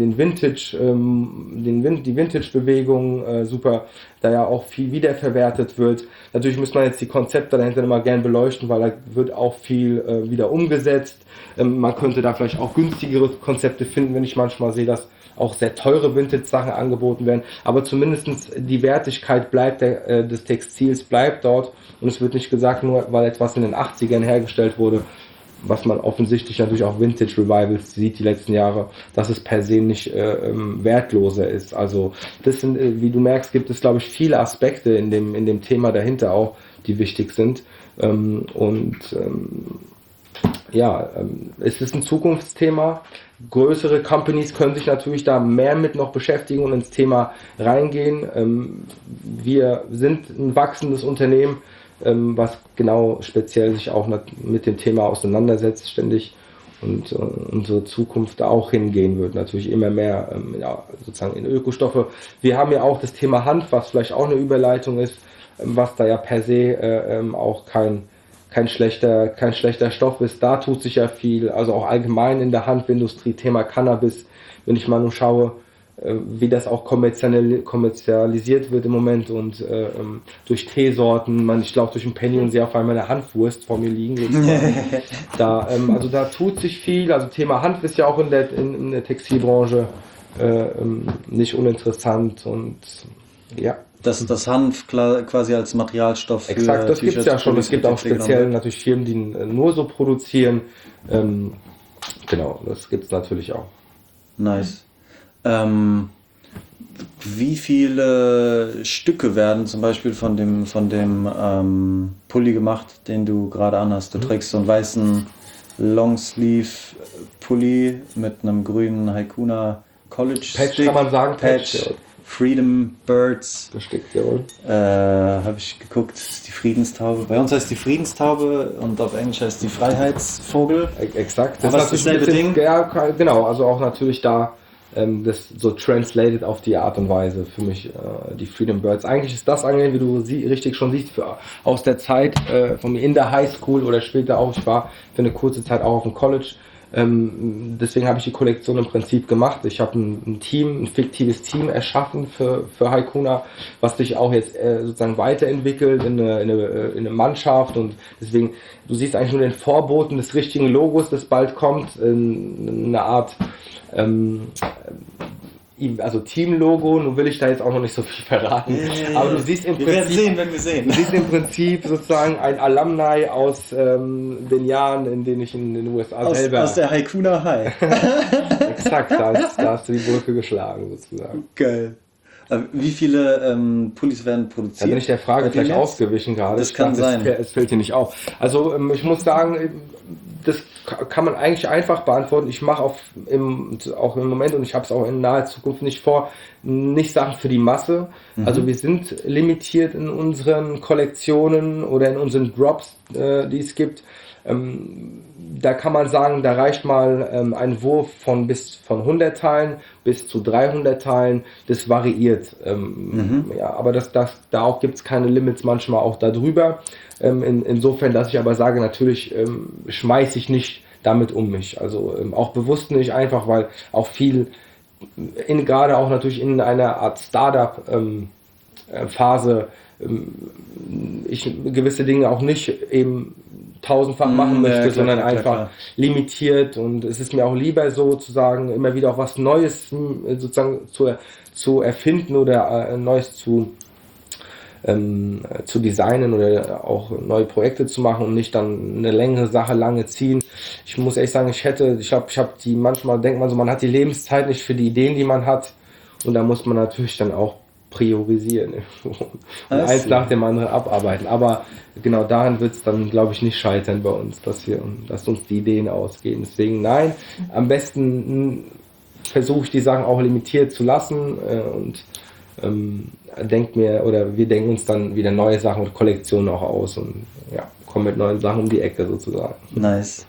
Vintage-Bewegung super, da ja auch viel wiederverwertet wird. Natürlich muss man jetzt die Konzepte dahinter immer gern beleuchten, weil da wird auch viel wieder umgesetzt. Man könnte da vielleicht auch günstigere Konzepte finden, wenn ich manchmal sehe, dass auch sehr teure Vintage-Sachen angeboten werden. Aber zumindestens die Wertigkeit bleibt des Textils bleibt dort und es wird nicht gesagt, nur weil etwas in den 80ern hergestellt wurde, was man offensichtlich natürlich auch Vintage Revivals sieht die letzten Jahre, dass es per se nicht wertloser ist. Also das sind, wie du merkst, gibt es, glaube ich, viele Aspekte in dem Thema dahinter auch, die wichtig sind. Es ist ein Zukunftsthema. Größere Companies können sich natürlich da mehr mit noch beschäftigen und ins Thema reingehen. Wir sind ein wachsendes Unternehmen, was genau speziell sich auch mit dem Thema auseinandersetzt ständig und unsere Zukunft auch hingehen wird. Natürlich immer mehr sozusagen in Ökostoffe. Wir haben ja auch das Thema Hanf, was vielleicht auch eine Überleitung ist, was da ja per se auch kein schlechter Stoff ist. Da tut sich ja viel, also auch allgemein in der Hanfindustrie, Thema Cannabis, wenn ich mal nur schaue, wie das auch kommerzialisiert wird im Moment und durch Teesorten, ich glaube durch ein Penny und sehe auf einmal eine Hanfwurst vor mir liegen. Also da tut sich viel, also Thema Hanf ist ja auch in der Textilbranche nicht uninteressant und ja. Das Hanf quasi als Materialstoff für exakt, das gibt es ja schon. Es gibt auch speziell natürlich Firmen, die nur so produzieren. Genau, das gibt es natürlich auch. Nice. Wie viele Stücke werden zum Beispiel von dem Pulli gemacht, den du gerade anhast? Du trägst so einen weißen Longsleeve-Pulli mit einem grünen Haikuna College Patch, kann man sagen, Patch. Freedom Birds. Bestickt, jawohl. Habe ich geguckt, das ist die Friedenstaube. Bei uns heißt die Friedenstaube und auf Englisch heißt die Freiheitsvogel. Exakt. Das ist dasselbe Ding. Ja, genau. Also auch natürlich da das so translated auf die Art und Weise für mich die Freedom Birds. Eigentlich ist das angenehm, wie du richtig schon siehst, aus der Zeit von mir in der High School oder später auch. Ich war für eine kurze Zeit auch auf dem College. Deswegen habe ich die Kollektion im Prinzip gemacht. Ich habe ein fiktives Team erschaffen für Haikuna, was sich auch jetzt sozusagen weiterentwickelt in eine Mannschaft und deswegen, du siehst eigentlich nur den Vorboten des richtigen Logos, das bald kommt, eine Art also Teamlogo, nun will ich da jetzt auch noch nicht so viel verraten, aber du siehst im Wir werden Prinzip, sehen, wenn wir sehen. du siehst im Prinzip sozusagen ein Alumni aus den Jahren, in denen ich in den USA selber... Aus der Haikuna High. Exakt, da hast du die Brücke geschlagen sozusagen. Geil. Wie viele Pullis werden produziert? Da bin ich der Frage Bei vielleicht dem jetzt? ausgewichen gerade. Das kann sein. Es fällt dir nicht auf. Also ich muss sagen, das kann man eigentlich einfach beantworten. Ich mache auch im Moment, und ich habe es auch in naher Zukunft nicht vor, nicht Sachen für die Masse. Also wir sind limitiert in unseren Kollektionen oder in unseren Drops, die es gibt. Da kann man sagen, da reicht mal ein Wurf von 100 Teilen bis zu 300 Teilen. Das variiert. Ja, aber da auch gibt es keine Limits, manchmal auch darüber. Insofern, dass ich aber sage, natürlich schmeiße ich nicht damit um mich. Also auch bewusst nicht, einfach weil auch viel, gerade auch natürlich in einer Art Startup-Phase, ich gewisse Dinge auch nicht eben tausendfach machen möchte, klar, sondern klar, einfach klar. limitiert, und es ist mir auch lieber sozusagen immer wieder auch was Neues sozusagen zu erfinden oder Neues zu designen oder auch neue Projekte zu machen und nicht dann eine längere Sache lange ziehen. Ich muss ehrlich sagen, ich habe die, manchmal denkt man so, man hat die Lebenszeit nicht für die Ideen, die man hat, und da muss man natürlich dann auch priorisieren und eins nach dem anderen abarbeiten. Aber genau daran wird es dann, glaube ich, nicht scheitern bei uns, dass uns die Ideen ausgehen. Deswegen nein, am besten versuche ich die Sachen auch limitiert zu lassen und wir denken uns dann wieder neue Sachen und Kollektionen auch aus und ja, kommen mit neuen Sachen um die Ecke sozusagen. Nice.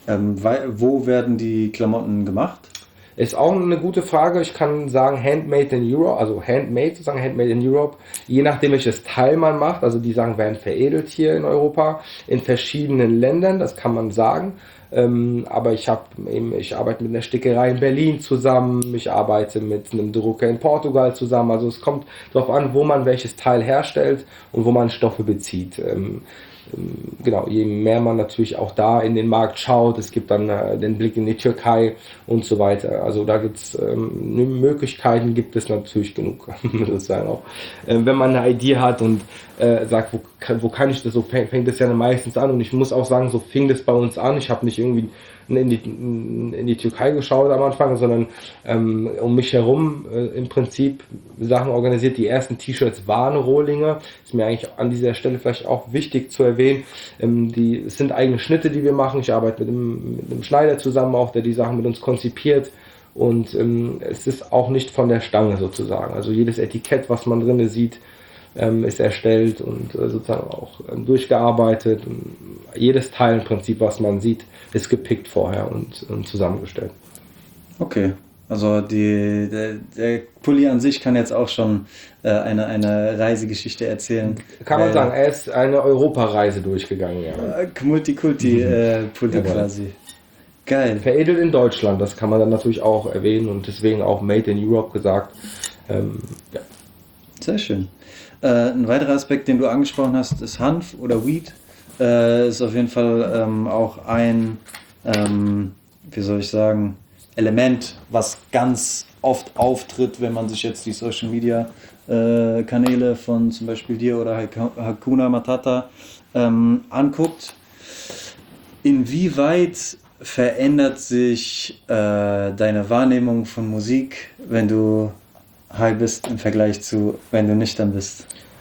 Wo werden die Klamotten gemacht? Ist auch eine gute Frage. Ich kann sagen Handmade in Europe, also Handmade in Europe, je nachdem welches Teil man macht. Also die Sachen werden veredelt hier in Europa, in verschiedenen Ländern, das kann man sagen. Aber ich arbeite mit einer Stickerei in Berlin zusammen, ich arbeite mit einem Drucker in Portugal zusammen. Also es kommt darauf an, wo man welches Teil herstellt und wo man Stoffe bezieht. Genau, je mehr man natürlich auch da in den Markt schaut, es gibt dann den Blick in die Türkei und so weiter. Also da Möglichkeiten gibt es natürlich genug, sozusagen auch. Wenn man eine Idee hat und sagt, wo kann ich das, so fängt das ja meistens an, und ich muss auch sagen, so fing das bei uns an. Ich habe nicht irgendwie in die Türkei geschaut am Anfang, sondern um mich herum im Prinzip Sachen organisiert. Die ersten T-Shirts waren Rohlinge. Ist mir eigentlich an dieser Stelle vielleicht auch wichtig zu erwähnen. Es sind eigene Schnitte, die wir machen. Ich arbeite mit einem Schneider zusammen auch, der die Sachen mit uns konzipiert. Und es ist auch nicht von der Stange sozusagen. Also jedes Etikett, was man drin sieht, ist erstellt und sozusagen auch durchgearbeitet. Und jedes Teil im Prinzip, was man sieht, ist gepickt vorher und zusammengestellt. Okay, also der Pulli an sich kann jetzt auch schon eine Reisegeschichte erzählen. Kann man sagen, er ist eine Europareise durchgegangen. Ja. Multikulti-Pulli quasi. Geil. Veredelt in Deutschland, das kann man dann natürlich auch erwähnen und deswegen auch Made in Europe gesagt. Ja. Sehr schön. Ein weiterer Aspekt, den du angesprochen hast, ist Hanf oder Weed. Ist auf jeden Fall auch ein, wie soll ich sagen, Element, was ganz oft auftritt, wenn man sich jetzt die Social Media Kanäle von zum Beispiel dir oder Hakuna Matata anguckt. Inwieweit verändert sich deine Wahrnehmung von Musik, wenn du high bist im Vergleich zu, wenn du nüchtern bist?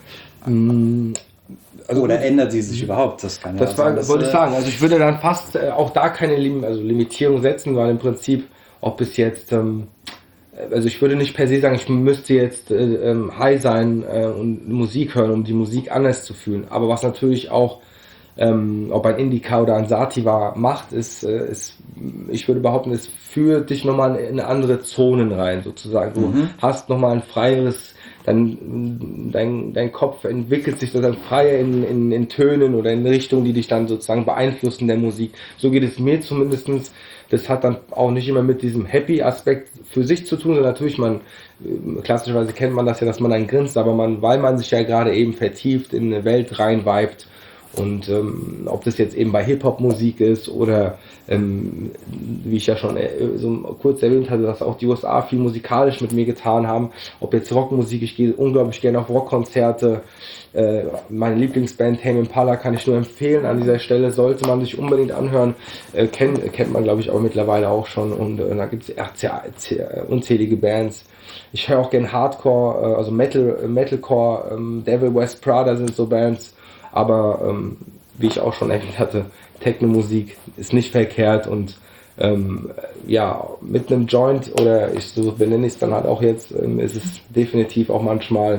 Also, oder ändert sie sich überhaupt? Das kann das wollte ich sagen. Also ich würde dann fast auch da keine Limitierung setzen, weil im Prinzip, ob es jetzt, also ich würde nicht per se sagen, ich müsste jetzt high sein und Musik hören, um die Musik anders zu fühlen. Aber was natürlich auch, ob ein Indica oder ein Sativa macht, ist, ich würde behaupten, es führt dich nochmal in andere Zonen rein, sozusagen. Du hast nochmal ein freieres, dein Kopf entwickelt sich sozusagen freier in Tönen oder in Richtungen, die dich dann sozusagen beeinflussen der Musik. So geht es mir zumindestens. Das hat dann auch nicht immer mit diesem Happy-Aspekt für sich zu tun, sondern natürlich, klassischerweise kennt man das ja, dass man dann grinst, aber weil man sich ja gerade eben vertieft in eine Welt reinvibet Und ob das jetzt eben bei Hip-Hop-Musik ist oder wie ich ja schon so kurz erwähnt hatte, dass auch die USA viel musikalisch mit mir getan haben, ob jetzt Rockmusik, ich gehe unglaublich gerne auf Rockkonzerte, meine Lieblingsband Tame Impala kann ich nur empfehlen an dieser Stelle, sollte man sich unbedingt anhören, kennt man glaube ich auch mittlerweile auch schon und da gibt es unzählige Bands. Ich höre auch gerne Hardcore, also Metalcore, Devil West Prada sind so Bands, aber wie ich auch schon erwähnt hatte, Techno-Musik ist nicht verkehrt und ja, mit einem Joint oder so benenne ich es dann halt auch jetzt, ist es definitiv auch manchmal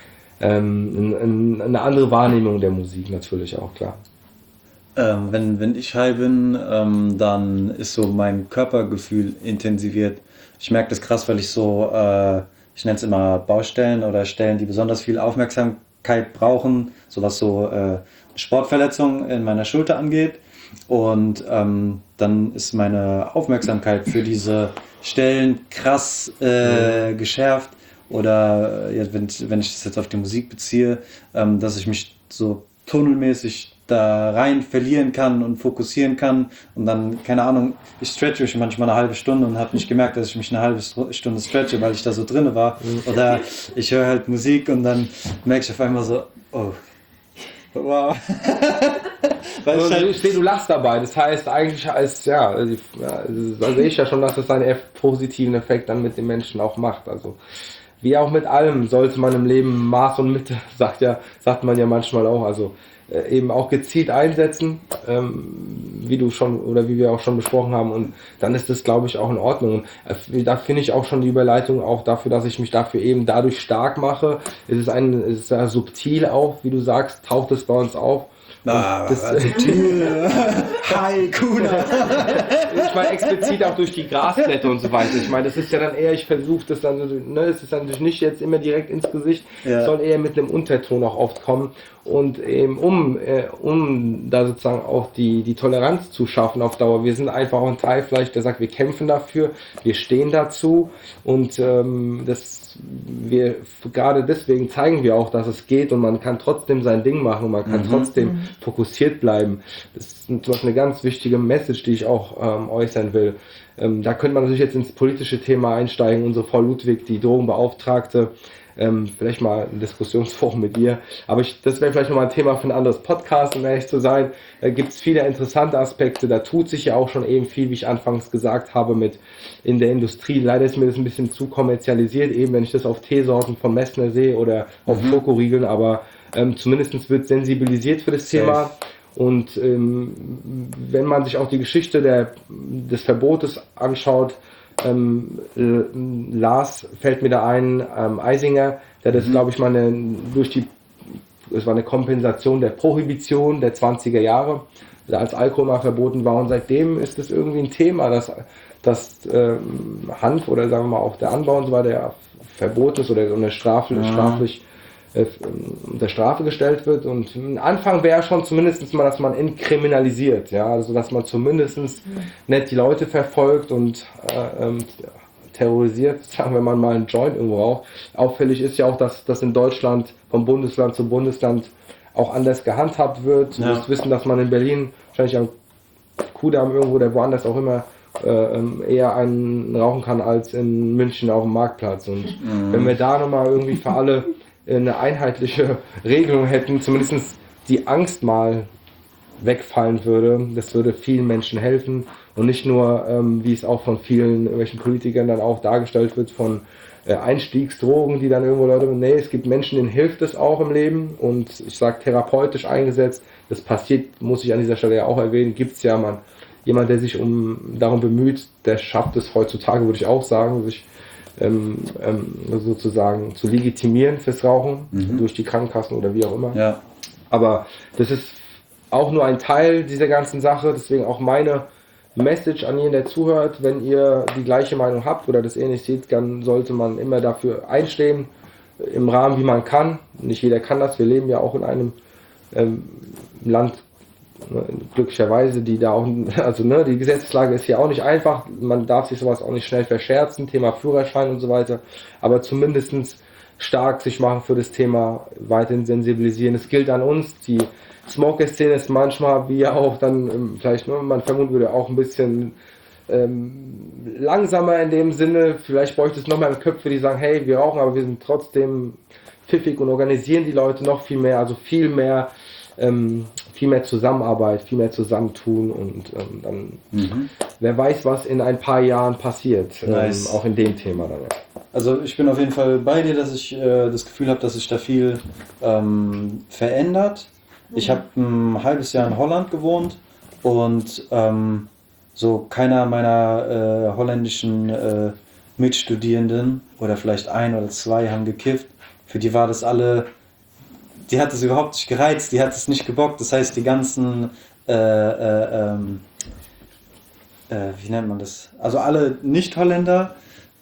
eine andere Wahrnehmung der Musik natürlich auch, klar. Wenn ich high bin, dann ist so mein Körpergefühl intensiviert. Ich merke das krass, weil ich so, ich nenne es immer Baustellen oder Stellen, die besonders viel Aufmerksamkeit brauchen, so was so Sportverletzungen in meiner Schulter angeht. Und dann ist meine Aufmerksamkeit für diese Stellen krass geschärft. Oder wenn ich das jetzt auf die Musik beziehe, dass ich mich so tunnelmäßig da rein verlieren kann und fokussieren kann und dann, keine Ahnung, ich stretche mich manchmal eine halbe Stunde und habe nicht gemerkt, dass ich mich eine halbe Stunde stretche, weil ich da so drinne war. Oder ich höre halt Musik und dann merke ich auf einmal so, oh, wow. Weil ich sehe, du lachst dabei, das heißt eigentlich als, ja, da sehe ich ja schon, dass das einen eher positiven Effekt dann mit den Menschen auch macht, also wie auch mit allem sollte man im Leben Maß und Mitte, sagt man ja manchmal auch, also eben auch gezielt einsetzen, wie du schon oder wie wir auch schon besprochen haben und dann ist das glaube ich auch in Ordnung. Und da finde ich auch schon die Überleitung auch dafür, dass ich mich dafür eben dadurch stark mache. Es ist ja subtil auch, wie du sagst, taucht es bei uns auf. Subtil. Hi, Kuna. Ich meine explizit auch durch die Graskletter und so weiter. Ich meine, das ist ja dann eher, ich versuche das dann, ne, es ist natürlich nicht jetzt immer direkt ins Gesicht, es soll eher mit einem Unterton auch oft kommen und eben um da sozusagen auch die Toleranz zu schaffen auf Dauer. Wir sind einfach auch ein Teil vielleicht, der sagt, wir kämpfen dafür, wir stehen dazu und gerade deswegen zeigen wir auch, dass es geht und man kann trotzdem sein Ding machen und man kann trotzdem fokussiert bleiben. Das ist zum Beispiel eine ganz wichtige Message, die ich auch äußern will. Da könnte man natürlich jetzt ins politische Thema einsteigen. Unsere Frau Ludwig, die Drogenbeauftragte, vielleicht mal ein Diskussionsforum mit ihr. Aber das wäre vielleicht nochmal ein Thema für ein anderes Podcast, um ehrlich zu sein. Da gibt es viele interessante Aspekte. Da tut sich ja auch schon eben viel, wie ich anfangs gesagt habe, mit in der Industrie. Leider ist mir das ein bisschen zu kommerzialisiert, eben wenn ich das auf Teesorten von Messner sehe oder auf Schokoriegeln. Aber zumindest wird sensibilisiert für das Thema. Und wenn man sich auch die Geschichte des Verbotes anschaut, Lars fällt mir da ein, Eisinger, der das glaube ich mal es war eine Kompensation der Prohibition der 20er Jahre, als Alkohol mal verboten war und seitdem ist es irgendwie ein Thema, dass Hanf oder sagen wir mal auch der Anbau und so weiter ja verboten ist oder unter Strafe gestellt wird und ein Anfang wäre schon zumindest mal, dass man entkriminalisiert, ja, also dass man zumindest nicht die Leute verfolgt und terrorisiert, sagen wenn man mal einen Joint irgendwo raucht. Auffällig ist ja auch, dass das in Deutschland von Bundesland zu Bundesland auch anders gehandhabt wird. Du musst wissen, dass man in Berlin wahrscheinlich am Kudamm irgendwo oder woanders auch immer eher einen rauchen kann als in München auf dem Marktplatz und wenn wir da nochmal irgendwie für alle eine einheitliche Regelung hätten, zumindest die Angst mal wegfallen würde. Das würde vielen Menschen helfen und nicht nur, wie es auch von vielen irgendwelchen Politikern dann auch dargestellt wird, von Einstiegsdrogen, die dann irgendwo Leute, nee, es gibt Menschen, denen hilft es auch im Leben und ich sage therapeutisch eingesetzt, das passiert, muss ich an dieser Stelle ja auch erwähnen, gibt es ja jemand, der sich darum bemüht, der schafft es heutzutage, würde ich auch sagen, sich sozusagen zu legitimieren fürs Rauchen durch die Krankenkassen oder wie auch immer. Ja. Aber das ist auch nur ein Teil dieser ganzen Sache, deswegen auch meine Message an jeden, der zuhört, wenn ihr die gleiche Meinung habt oder das ähnlich seht, dann sollte man immer dafür einstehen, im Rahmen wie man kann. Nicht jeder kann das, wir leben ja auch in einem Land, glücklicherweise, die da auch, also die Gesetzeslage ist ja auch nicht einfach, man darf sich sowas auch nicht schnell verscherzen, Thema Führerschein und so weiter, aber zumindestens stark sich machen für das Thema, weiterhin sensibilisieren. Es gilt an uns, die Smoker-Szene ist manchmal, wie auch dann vielleicht, man vermuten würde, auch ein bisschen langsamer in dem Sinne. Vielleicht bräuchte es noch mehr Köpfe, die sagen, hey, wir rauchen, aber wir sind trotzdem pfiffig und organisieren die Leute noch viel mehr, also viel mehr Zusammenarbeit, viel mehr Zusammentun und dann wer weiß, was in ein paar Jahren passiert, Nice. auch in dem Thema dann. Ja. Also ich bin auf jeden Fall bei dir, dass ich das Gefühl habe, dass sich da viel verändert. Ich habe ein halbes Jahr in Holland gewohnt und so keiner meiner holländischen Mitstudierenden oder vielleicht ein oder zwei haben gekifft. Für die war das alle, die hat es überhaupt nicht gereizt, die hat es nicht gebockt. Das heißt, die ganzen, wie nennt man das? Also alle Nicht-Holländer,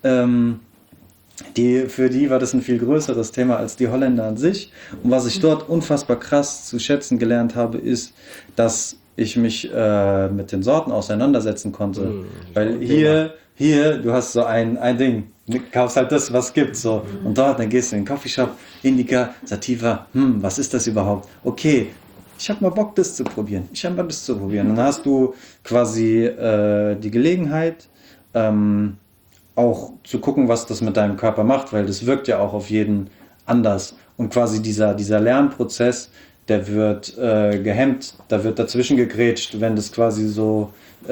für die war das ein viel größeres Thema als die Holländer an sich. Und was ich dort unfassbar krass zu schätzen gelernt habe, ist, dass ich mich mit den Sorten auseinandersetzen konnte. Weil hier, du hast so ein Ding, du kaufst halt das, was es gibt. So. Und dort, dann gehst du in den Coffeeshop, Indica, Sativa, was ist das überhaupt? Okay, ich habe mal Bock, das zu probieren. Und dann hast du quasi die Gelegenheit, auch zu gucken, was das mit deinem Körper macht, weil das wirkt ja auch auf jeden anders. Und quasi dieser Lernprozess, der wird gehemmt, da wird dazwischen gegrätscht, wenn das quasi so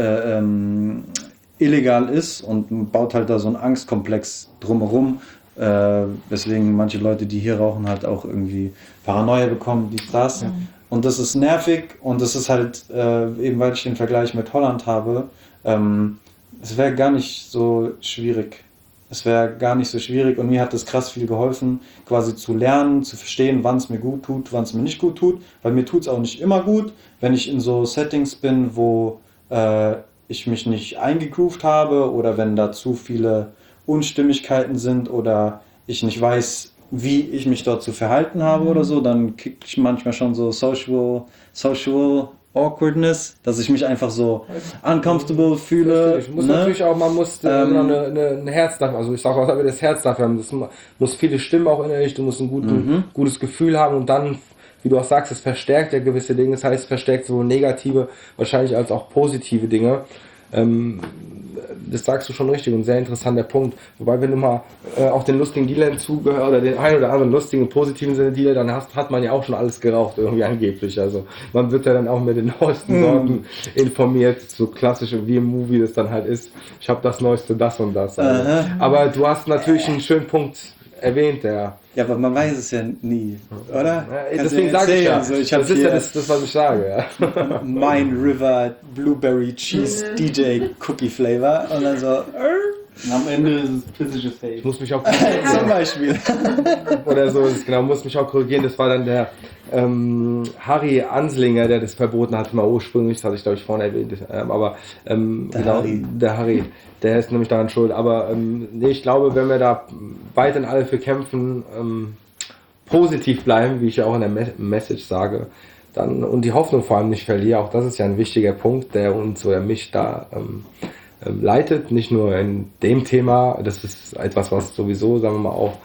illegal ist und baut halt da so einen Angstkomplex drumherum, weswegen manche Leute, die hier rauchen, halt auch irgendwie Paranoia bekommen, dies, das. Und das ist nervig und das ist halt, eben weil ich den Vergleich mit Holland habe, es wäre gar nicht so schwierig. Und mir hat das krass viel geholfen, quasi zu lernen, zu verstehen, wann es mir gut tut, wann es mir nicht gut tut, weil mir tut es auch nicht immer gut, wenn ich in so Settings bin, wo ich mich nicht eingegroovt habe oder wenn da zu viele Unstimmigkeiten sind oder ich nicht weiß, wie ich mich dort zu verhalten habe oder so, dann kriege ich manchmal schon so Social Awkwardness, dass ich mich einfach so uncomfortable fühle. Ich muss natürlich auch, man muss immer ein Herz dafür, also ich sage auch, das Herz dafür haben, das muss viele Stimmen auch innerlich, du musst ein gutes Gefühl haben und dann, wie du auch sagst, es verstärkt ja gewisse Dinge, das heißt, es verstärkt sowohl negative, wahrscheinlich als auch positive Dinge. Das sagst du schon richtig und sehr interessanter Punkt. Wobei, wenn du mal auch den lustigen Dealern zugehört oder den einen oder anderen lustigen, positiven Sinne Dealer, dann hat man ja auch schon alles geraucht, irgendwie angeblich. Also man wird ja dann auch mit den neuesten Sorten informiert, so klassisch wie im Movie das dann halt ist. Ich habe das Neueste, das und das. Also. Aber du hast natürlich einen schönen Punkt erwähnt, der. Ja, aber man weiß es ja nie, oder? Ja, deswegen sage ich ja. So, das ist ja das, was ich sage. Ja. Mine River Blueberry Cheese DJ Cookie Flavor und dann so. Und am Ende ist es physische Fake. Ich muss mich auch Zum Beispiel. oder so ist es genau, muss mich auch korrigieren. Das war dann der Harry Anslinger, der das verboten hat, mal ursprünglich, das hatte ich glaube ich vorhin erwähnt, aber der Harry, der ist nämlich daran schuld. Aber nee, ich glaube, wenn wir da weiterhin alle für kämpfen, positiv bleiben, wie ich ja auch in der Message sage, dann und die Hoffnung vor allem nicht verlieren, auch das ist ja ein wichtiger Punkt, der uns oder mich da leitet, nicht nur in dem Thema, das ist etwas, was sowieso, sagen wir mal, auch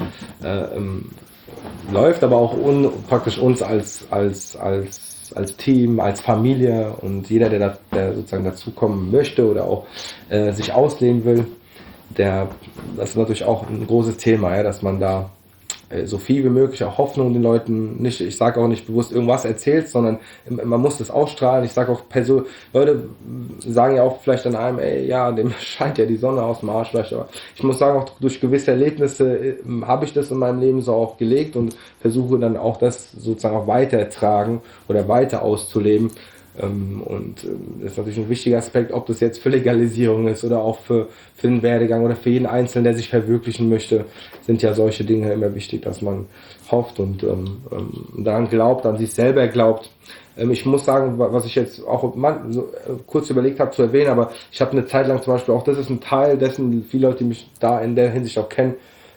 läuft, aber auch praktisch uns als Team, als Familie und jeder, der sozusagen dazukommen möchte oder auch sich ausleben will, das ist natürlich auch ein großes Thema, ja, dass man da so viel wie möglich auch Hoffnung den Leuten nicht, ich sage auch nicht bewusst irgendwas erzählt, sondern man muss das ausstrahlen. Ich sage auch Leute sagen ja auch vielleicht an einem, ey, ja, dem scheint ja die Sonne aus dem Arsch vielleicht, aber ich muss sagen, auch durch gewisse Erlebnisse habe ich das in meinem Leben so auch gelegt und versuche dann auch das sozusagen auch weitertragen oder weiter auszuleben. Und das ist natürlich ein wichtiger Aspekt, ob das jetzt für Legalisierung ist oder auch für den Werdegang oder für jeden Einzelnen, der sich verwirklichen möchte, sind ja solche Dinge immer wichtig, dass man hofft und daran glaubt, an sich selber glaubt. Ich muss sagen, was ich jetzt auch kurz überlegt habe zu erwähnen, aber ich habe eine Zeit lang zum Beispiel auch, das ist ein Teil dessen, viele Leute, die mich da in der Hinsicht auch kennen,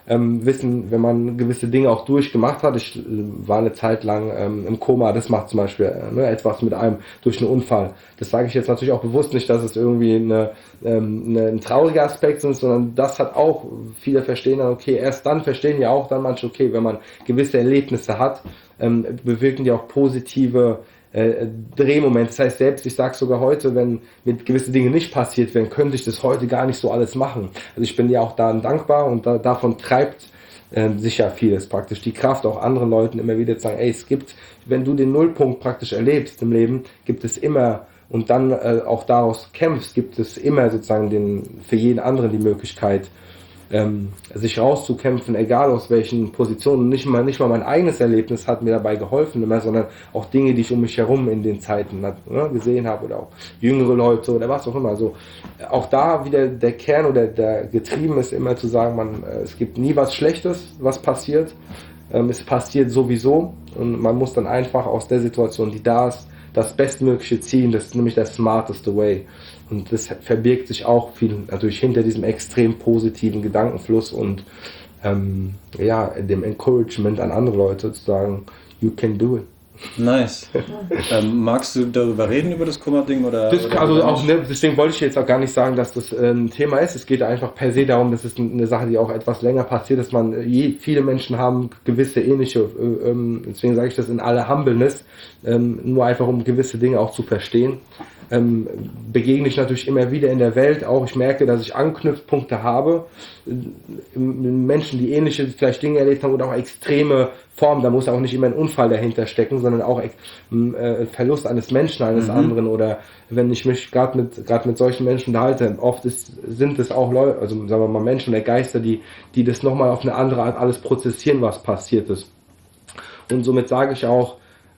wissen, wenn man gewisse Dinge auch durchgemacht hat. Ich war eine Zeit lang im Koma, das macht zum Beispiel etwas mit einem durch einen Unfall. Das sage ich jetzt natürlich auch bewusst nicht, dass es irgendwie ein trauriger Aspekt ist, sondern das hat auch, viele verstehen dann, okay, erst dann verstehen ja auch dann manche, okay, wenn man gewisse Erlebnisse hat, bewirken die auch positive Drehmoment. Das heißt, selbst, ich sage sogar heute, wenn mit gewisse Dinge nicht passiert wären, könnte ich das heute gar nicht so alles machen. Also ich bin ja auch dankbar und davon treibt sich ja vieles praktisch. Die Kraft auch anderen Leuten immer wieder zu sagen, ey, es gibt, wenn du den Nullpunkt praktisch erlebst im Leben, gibt es immer und dann auch daraus kämpfst, gibt es immer sozusagen für jeden anderen die Möglichkeit, sich rauszukämpfen, egal aus welchen Positionen. Nicht mal mein eigenes Erlebnis hat mir dabei geholfen, immer, sondern auch Dinge, die ich um mich herum in den Zeiten gesehen habe oder auch jüngere Leute oder was auch immer. Also auch da wieder der Kern oder der getrieben ist immer zu sagen, es gibt nie was Schlechtes, was passiert. Es passiert sowieso und man muss dann einfach aus der Situation, die da ist, das Bestmögliche ziehen. Das ist nämlich der smarteste way. Und das verbirgt sich auch viel natürlich hinter diesem extrem positiven Gedankenfluss und dem Encouragement an andere Leute zu sagen, you can do it. Nice. Magst du darüber reden, über das Kummer-Ding? Deswegen wollte ich jetzt auch gar nicht sagen, dass das ein Thema ist. Es geht einfach per se darum, dass es eine Sache, die auch etwas länger passiert, dass viele Menschen haben gewisse ähnliche, deswegen sage ich das in aller Humbleness, nur einfach um gewisse Dinge auch zu verstehen. Begegne ich natürlich immer wieder in der Welt auch. Ich merke, dass ich Anknüpfpunkte habe. Menschen, die ähnliche vielleicht Dinge erlebt haben oder auch extreme Formen. Da muss auch nicht immer ein Unfall dahinter stecken, sondern auch Verlust eines Menschen, eines anderen. Oder wenn ich mich gerade mit solchen Menschen unterhalte, oft sind es auch Leute, also sagen wir mal Menschen oder Geister, die das nochmal auf eine andere Art alles prozessieren, was passiert ist. Und somit sage ich auch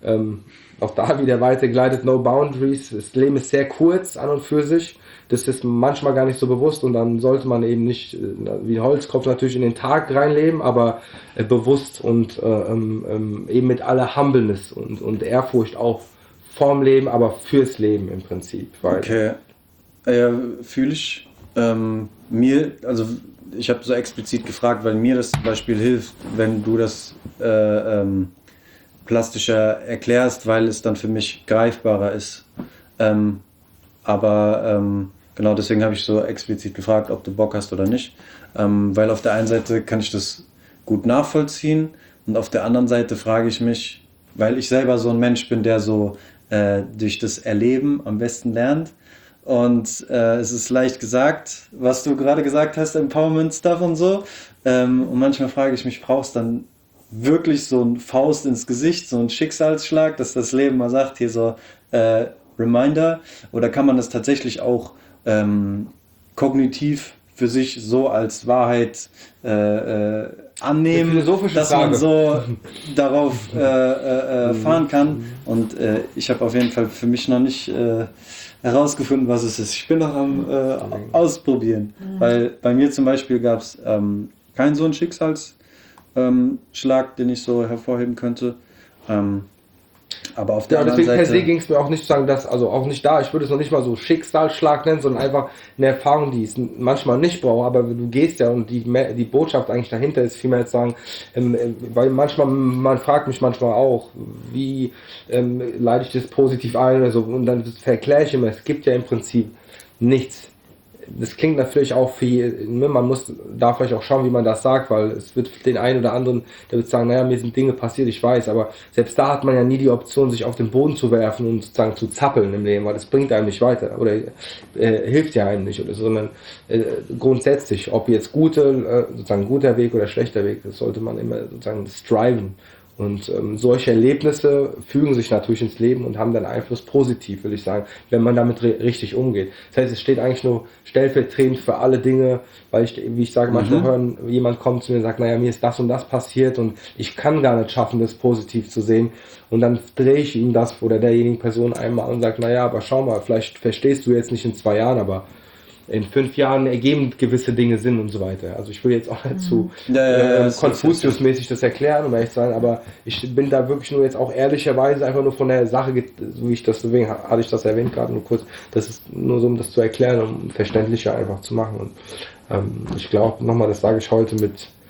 da wieder weitergeleitet, no boundaries. Das Leben ist sehr kurz an und für sich. Das ist manchmal gar nicht so bewusst und dann sollte man eben nicht wie ein Holzkopf natürlich in den Tag reinleben, aber bewusst und eben mit aller Humbleness und Ehrfurcht auch vorm Leben, aber fürs Leben im Prinzip. Okay, fühle ich. Ich habe so explizit gefragt, weil mir das zum Beispiel hilft, wenn du das plastischer erklärst, weil es dann für mich greifbarer ist. Genau deswegen habe ich so explizit gefragt, ob du Bock hast oder nicht. Weil auf der einen Seite kann ich das gut nachvollziehen und auf der anderen Seite frage ich mich, weil ich selber so ein Mensch bin, der so durch das Erleben am besten lernt. Und es ist leicht gesagt, was du gerade gesagt hast, Empowerment-Stuff und so. Und manchmal frage ich mich, brauchst dann wirklich so ein Faust ins Gesicht, so ein Schicksalsschlag, dass das Leben mal sagt, hier so Reminder, oder kann man das tatsächlich auch kognitiv für sich so als Wahrheit annehmen, dass man so darauf fahren kann. Und ich habe auf jeden Fall für mich noch nicht herausgefunden, was es ist. Ich bin noch am Ausprobieren, weil bei mir zum Beispiel gab es keinen so einen Schicksalsschlag, den ich so hervorheben könnte. Aber auf der anderen Seite... Deswegen per se ging es mir auch nicht zu sagen, dass, also auch nicht da, ich würde es noch nicht mal so Schicksalsschlag nennen, sondern einfach eine Erfahrung, die es manchmal nicht braucht, aber du gehst ja und die Botschaft eigentlich dahinter ist vielmehr zu sagen, weil manchmal, man fragt mich manchmal auch, wie leite ich das positiv ein oder so, und dann verkläre ich immer, es gibt ja im Prinzip nichts. Das klingt natürlich auch viel, man darf vielleicht auch schauen, wie man das sagt, weil es wird den einen oder anderen, der wird sagen, naja, mir sind Dinge passiert, ich weiß, aber selbst da hat man ja nie die Option, sich auf den Boden zu werfen und sozusagen zu zappeln im Leben, weil das bringt einem nicht weiter oder hilft ja einem nicht oder so, sondern grundsätzlich, ob jetzt sozusagen guter Weg oder schlechter Weg, das sollte man immer sozusagen striven. Und solche Erlebnisse fügen sich natürlich ins Leben und haben dann Einfluss positiv, will ich sagen, wenn man damit richtig umgeht. Das heißt, es steht eigentlich nur stellvertretend für alle Dinge, weil wie ich sage, manchmal hören, jemand kommt zu mir und sagt, naja, mir ist das und das passiert und ich kann gar nicht schaffen, das positiv zu sehen. Und dann drehe ich ihm das oder derjenigen Person einmal und sage, naja, aber schau mal, vielleicht verstehst du jetzt nicht in 2 Jahren, aber in 5 Jahren ergeben gewisse Dinge Sinn und so weiter. Also ich will jetzt auch nicht zu Konfuzius-mäßig das erklären, um ehrlich zu sein, aber ich bin da wirklich nur jetzt auch ehrlicherweise einfach nur von der Sache, so wie ich das, deswegen hatte ich das erwähnt gerade nur kurz, das ist nur so, um das zu erklären, um verständlicher einfach zu machen. Und ich glaube, nochmal, das sage ich heute mit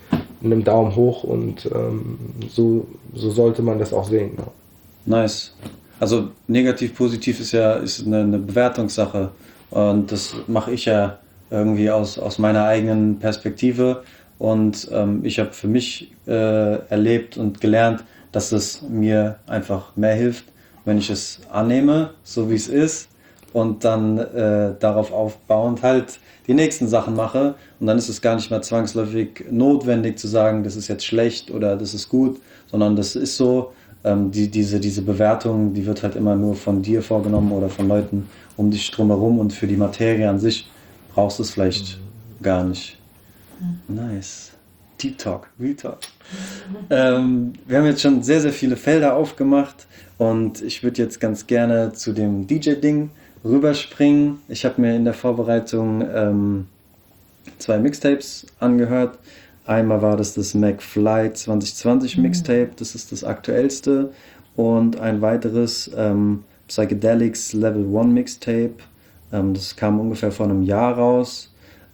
einem Daumen hoch und so sollte man das auch sehen. Ja. Nice. Also negativ, positiv ist eine Bewertungssache und das mache ich ja irgendwie aus meiner eigenen Perspektive und ich habe für mich erlebt und gelernt, dass es mir einfach mehr hilft, wenn ich es annehme, so wie es ist und dann darauf aufbauend halt die nächsten Sachen mache und dann ist es gar nicht mehr zwangsläufig notwendig zu sagen, das ist jetzt schlecht oder das ist gut, sondern das ist so, diese Bewertung, die wird halt immer nur von dir vorgenommen oder von Leuten um dich drumherum und für die Materie an sich brauchst du es vielleicht gar nicht. Nice. Deep Talk, Real Talk. Wir haben jetzt schon sehr, sehr viele Felder aufgemacht und ich würde jetzt ganz gerne zu dem DJ-Ding rüberspringen. Ich habe mir in der Vorbereitung 2 Mixtapes angehört. Einmal war das McFly 2020 Mixtape, das ist das aktuellste. Und ein weiteres Psychedelics Level 1 Mixtape, das kam ungefähr vor einem Jahr raus.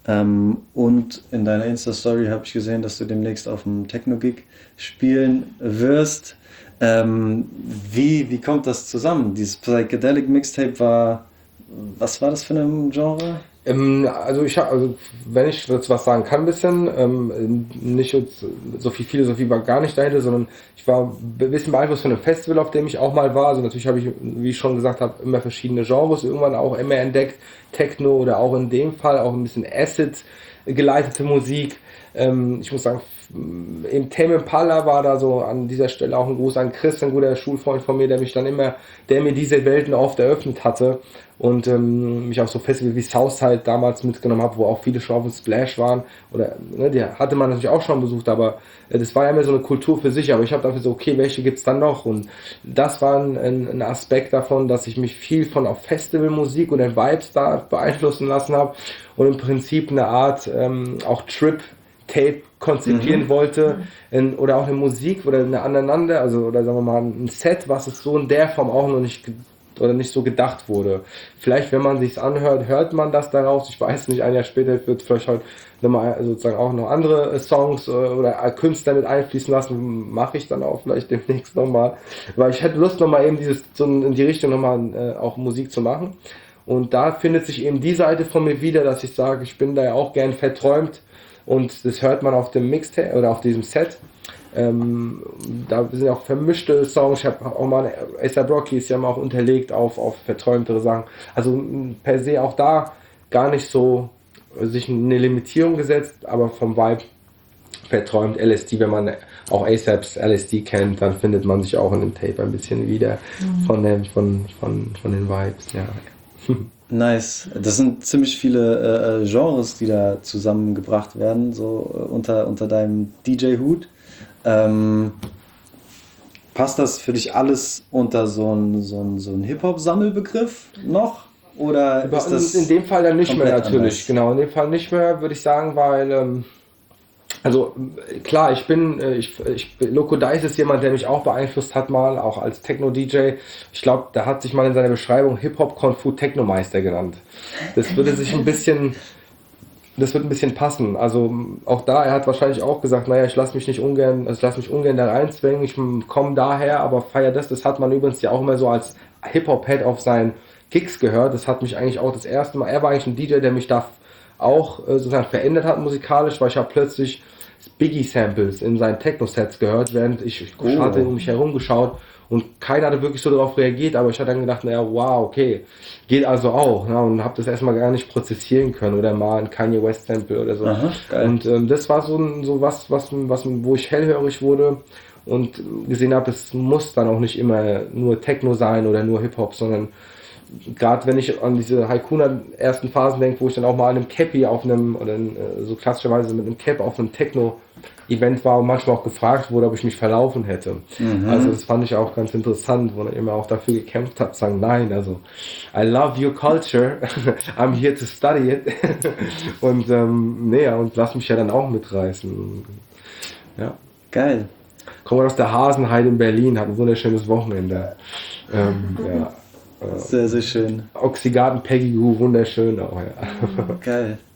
Und in deiner Insta-Story habe ich gesehen, dass du demnächst auf dem Techno-Gig spielen wirst. Wie kommt das zusammen? Dieses Psychedelic Mixtape was war das für ein Genre? Also wenn ich jetzt was sagen kann, ein bisschen, nicht jetzt, so viel Philosophie war gar nicht dahinter, sondern ich war ein bisschen beeinflusst von einem Festival, auf dem ich auch mal war. Also natürlich habe ich, wie ich schon gesagt habe, immer verschiedene Genres irgendwann auch immer entdeckt. Techno oder auch in dem Fall auch ein bisschen Acid geleitete Musik. Ich muss sagen, im Tame Impala war da so an dieser Stelle auch ein Gruß an Chris, ein guter Schulfreund von mir, der mir diese Welten oft eröffnet hatte und mich auf so Festivals wie Southside damals mitgenommen hat, wo auch viele Show und Splash waren. Oder die hatte man natürlich auch schon besucht, aber das war ja immer so eine Kultur für sich. Aber ich habe dafür so, okay, welche gibt's dann noch? Und das war ein Aspekt davon, dass ich mich viel von auf Festivalmusik und den Vibes da beeinflussen lassen habe und im Prinzip eine Art auch Trip-Tape konzipieren wollte, oder auch eine Musik oder eine aneinander, also oder sagen wir mal ein Set, was es so in der Form auch noch nicht so gedacht wurde. Vielleicht, wenn man sich's anhört, hört man das daraus. Ich weiß nicht, ein Jahr später wird vielleicht heute nochmal sozusagen auch noch andere Songs oder Künstler mit einfließen lassen. Mache ich dann auch vielleicht demnächst nochmal. Weil ich hätte Lust nochmal eben in die Richtung nochmal auch Musik zu machen. Und da findet sich eben die Seite von mir wieder, dass ich sage, ich bin da ja auch gern verträumt. Und das hört man auf dem Mixtape oder auf diesem Set. Da sind auch vermischte Songs. Ich habe auch mal A$AP Rocky ist ja mal auch unterlegt auf verträumtere Sachen. Also per se auch da gar nicht so sich eine Limitierung gesetzt, aber vom Vibe verträumt. LSD, wenn man auch A$AP's LSD kennt, dann findet man sich auch in dem Tape ein bisschen wieder von den Vibes. Ja. Nice. Das sind ziemlich viele Genres, die da zusammengebracht werden, so unter deinem DJ-Hut. Passt das für dich alles unter so einen Hip-Hop-Sammelbegriff noch? Oder ist das in dem Fall dann nicht mehr natürlich. Anders? Genau, in dem Fall nicht mehr, würde ich sagen, weil also klar, Loco Dice ist jemand, der mich auch beeinflusst hat mal, auch als Techno-DJ. Ich glaube, da hat sich mal in seiner Beschreibung Hip-Hop Kung Fu Technomeister genannt. Das wird ein bisschen passen. Also auch da, er hat wahrscheinlich auch gesagt, naja, ich lasse mich ungern da reinzwängen, ich komme daher, aber feier das. Das hat man übrigens ja auch immer so als Hip-Hop-Head auf seinen Gigs gehört. Das hat mich eigentlich auch das erste Mal, er war eigentlich ein DJ, der mich da auch sozusagen verändert hat musikalisch, weil ich habe plötzlich Biggie-Samples in seinen Techno-Sets gehört, während ich hatte um mich herum geschaut und keiner hatte wirklich so darauf reagiert, aber ich hatte dann gedacht, naja, wow, okay, geht also auch, ne, und habe das erstmal gar nicht prozessieren können oder mal ein Kanye West-Sample oder so. Aha, geil. Und das war so was, wo ich hellhörig wurde und gesehen habe, es muss dann auch nicht immer nur Techno sein oder nur Hip-Hop, sondern gerade wenn ich an diese Haikuna ersten Phasen denke, wo ich dann auch mal an einem Cappy so klassischerweise mit einem Cap auf einem Techno-Event war und manchmal auch gefragt wurde, ob ich mich verlaufen hätte. Also das fand ich auch ganz interessant, wo er immer auch dafür gekämpft hat, zu sagen, nein, also I love your culture, I'm here to study it und und lass mich ja dann auch mitreißen. Ja. Geil. Kommt aus der Hasenheide in Berlin, hat ein wunderschönes Wochenende. Ja. Sehr, sehr schön. Oxygarden Peggy Goo, wunderschön auch, ja. Geil.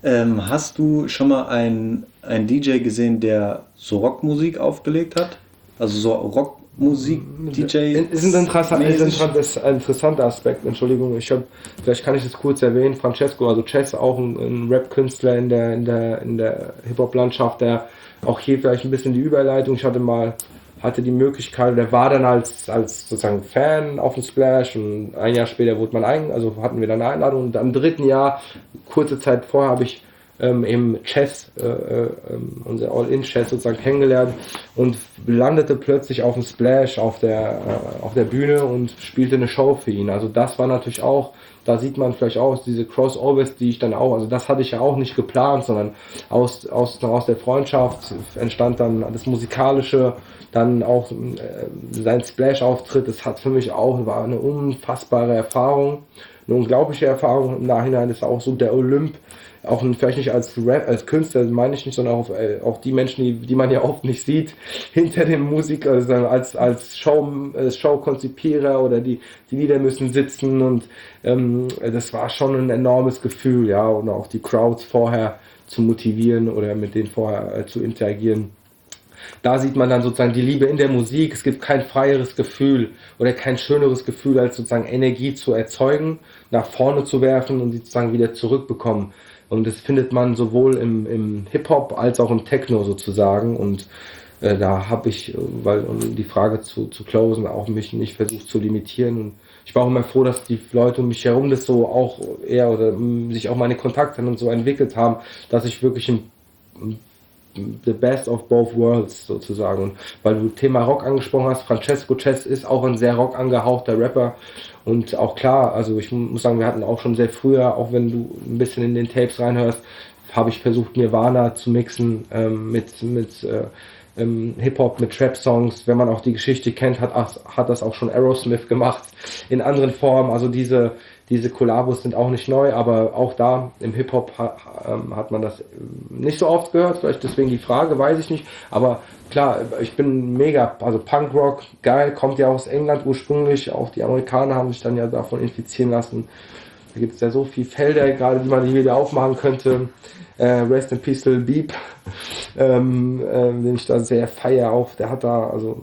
Hast du schon mal einen DJ gesehen, der so Rockmusik aufgelegt hat? Also so Rockmusik-DJ? Ist ein interessanter Aspekt, Entschuldigung, vielleicht kann ich das kurz erwähnen, Francesco, also Chess, auch ein Rap-Künstler in der Hip-Hop-Landschaft, der auch hier vielleicht ein bisschen die Überleitung, hatte die Möglichkeit, der war dann als sozusagen Fan auf dem Splash und ein Jahr später hatten wir dann eine Einladung und am dritten Jahr, kurze Zeit vorher, habe ich im Chess, unser All-In-Chess sozusagen kennengelernt und landete plötzlich auf dem Splash auf der Bühne und spielte eine Show für ihn. Also das war natürlich auch, da sieht man vielleicht auch diese Crossovers, die ich dann auch, also das hatte ich ja auch nicht geplant, sondern aus der Freundschaft entstand dann das Musikalische, dann auch sein Splash-Auftritt, das war eine unfassbare Erfahrung, eine unglaubliche Erfahrung. Im Nachhinein ist auch so der Olymp, auch vielleicht nicht als Künstler, meine ich nicht, sondern auch die Menschen, die man ja oft nicht sieht, hinter dem Musiker, also als Showkonzipierer oder die Lieder müssen sitzen und das war schon ein enormes Gefühl, ja, und auch die Crowds vorher zu motivieren oder mit denen vorher zu interagieren. Da sieht man dann sozusagen die Liebe in der Musik. Es gibt kein freieres Gefühl oder kein schöneres Gefühl, als sozusagen Energie zu erzeugen, nach vorne zu werfen und die sozusagen wieder zurückbekommen. Und das findet man sowohl im Hip-Hop als auch im Techno sozusagen. Und da habe ich, um die Frage zu closen, auch mich nicht versucht zu limitieren. Und ich war auch immer froh, dass die Leute um mich herum das so auch eher oder sich auch meine Kontakte und so entwickelt haben, dass ich wirklich the best of both worlds sozusagen. Und weil du Thema Rock angesprochen hast, Francesco Chess ist auch ein sehr rock angehauchter Rapper und auch klar, also ich muss sagen, wir hatten auch schon sehr früher, auch wenn du ein bisschen in den Tapes reinhörst, habe ich versucht Nirvana zu mixen mit Hip-Hop, mit Trap-Songs. Wenn man auch die Geschichte kennt, hat das auch schon Aerosmith gemacht in anderen Formen. Also diese Kollabos sind auch nicht neu, aber auch da im Hip-Hop hat man das nicht so oft gehört. Vielleicht deswegen die Frage, weiß ich nicht. Aber klar, ich bin mega, also Punkrock, geil, kommt ja aus England ursprünglich. Auch die Amerikaner haben sich dann ja davon infizieren lassen. Da gibt es ja so viele Felder, gerade die man hier wieder aufmachen könnte. Rest in Peace Lil Beep, den ich da sehr feier auf. Der hat da, also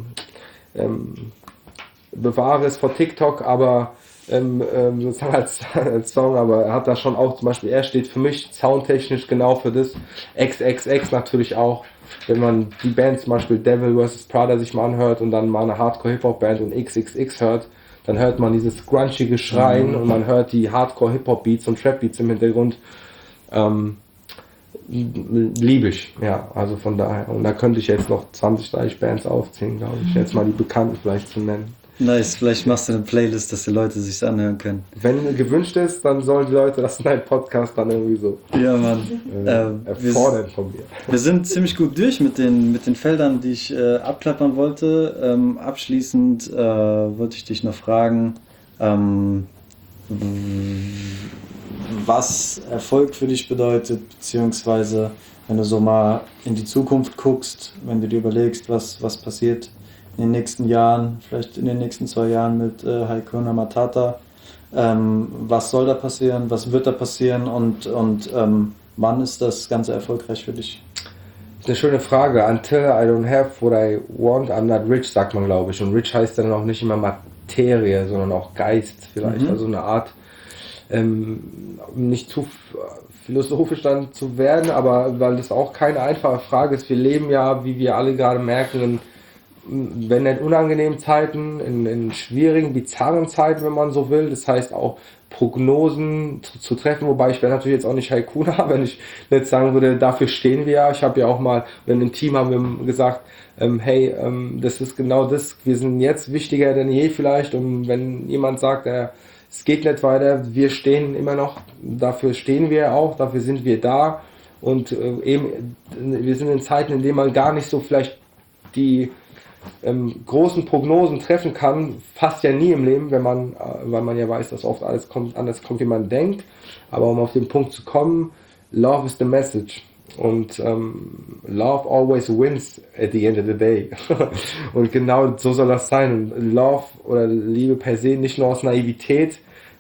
bewahre es vor TikTok, aber sozusagen als Song, aber er hat da schon auch zum Beispiel, er steht für mich soundtechnisch genau für das. XXX natürlich auch, wenn man die Band zum Beispiel Devil vs. Prada sich mal anhört und dann mal eine Hardcore-Hip-Hop-Band und XXX hört, dann hört man dieses grunchige Schreien und man hört die Hardcore-Hip-Hop-Beats und Trap-Beats im Hintergrund. Liebe ich, ja, also von daher. Und da könnte ich jetzt noch 20, 30 Bands aufziehen, glaube ich. Jetzt mal die Bekannten vielleicht zu nennen. Nice, vielleicht machst du eine Playlist, dass die Leute sich anhören können. Wenn gewünscht ist, dann sollen die Leute das in einem Podcast dann irgendwie so ja, Mann. Erfordern von mir. Wir sind ziemlich gut durch mit den Feldern, die ich abklappern wollte. Abschließend wollte ich dich noch fragen, was Erfolg für dich bedeutet, beziehungsweise wenn du so mal in die Zukunft guckst, wenn du dir überlegst, was passiert in den nächsten Jahren, vielleicht in den nächsten 2 Jahren mit Hakuna Matata, was soll da passieren, was wird da passieren und wann ist das Ganze erfolgreich für dich? Das ist eine schöne Frage. Until I don't have what I want, I'm not rich, sagt man, glaube ich. Und rich heißt dann auch nicht immer Materie, sondern auch Geist vielleicht. Also eine Art, nicht zu philosophisch dann zu werden, aber weil das auch keine einfache Frage ist. Wir leben ja, wie wir alle gerade merken, wenn in unangenehmen Zeiten, in schwierigen, bizarren Zeiten, wenn man so will. Das heißt auch Prognosen zu treffen, wobei ich wäre natürlich jetzt auch nicht Hakuna, wenn ich jetzt sagen würde, dafür stehen wir ja. Ich habe ja auch mal, in dem Team haben wir gesagt, hey, das ist genau das, wir sind jetzt wichtiger denn je vielleicht, und wenn jemand sagt, es geht nicht weiter, wir stehen immer noch, dafür stehen wir auch, dafür sind wir da, und eben, wir sind in Zeiten, in denen man gar nicht so vielleicht die großen Prognosen treffen kann, fast ja nie im Leben, weil man ja weiß, dass oft alles anders kommt, wie man denkt. Aber um auf den Punkt zu kommen, Love is the message. Und Love always wins at the end of the day. Und genau so soll das sein. Und Love oder Liebe per se, nicht nur aus Naivität,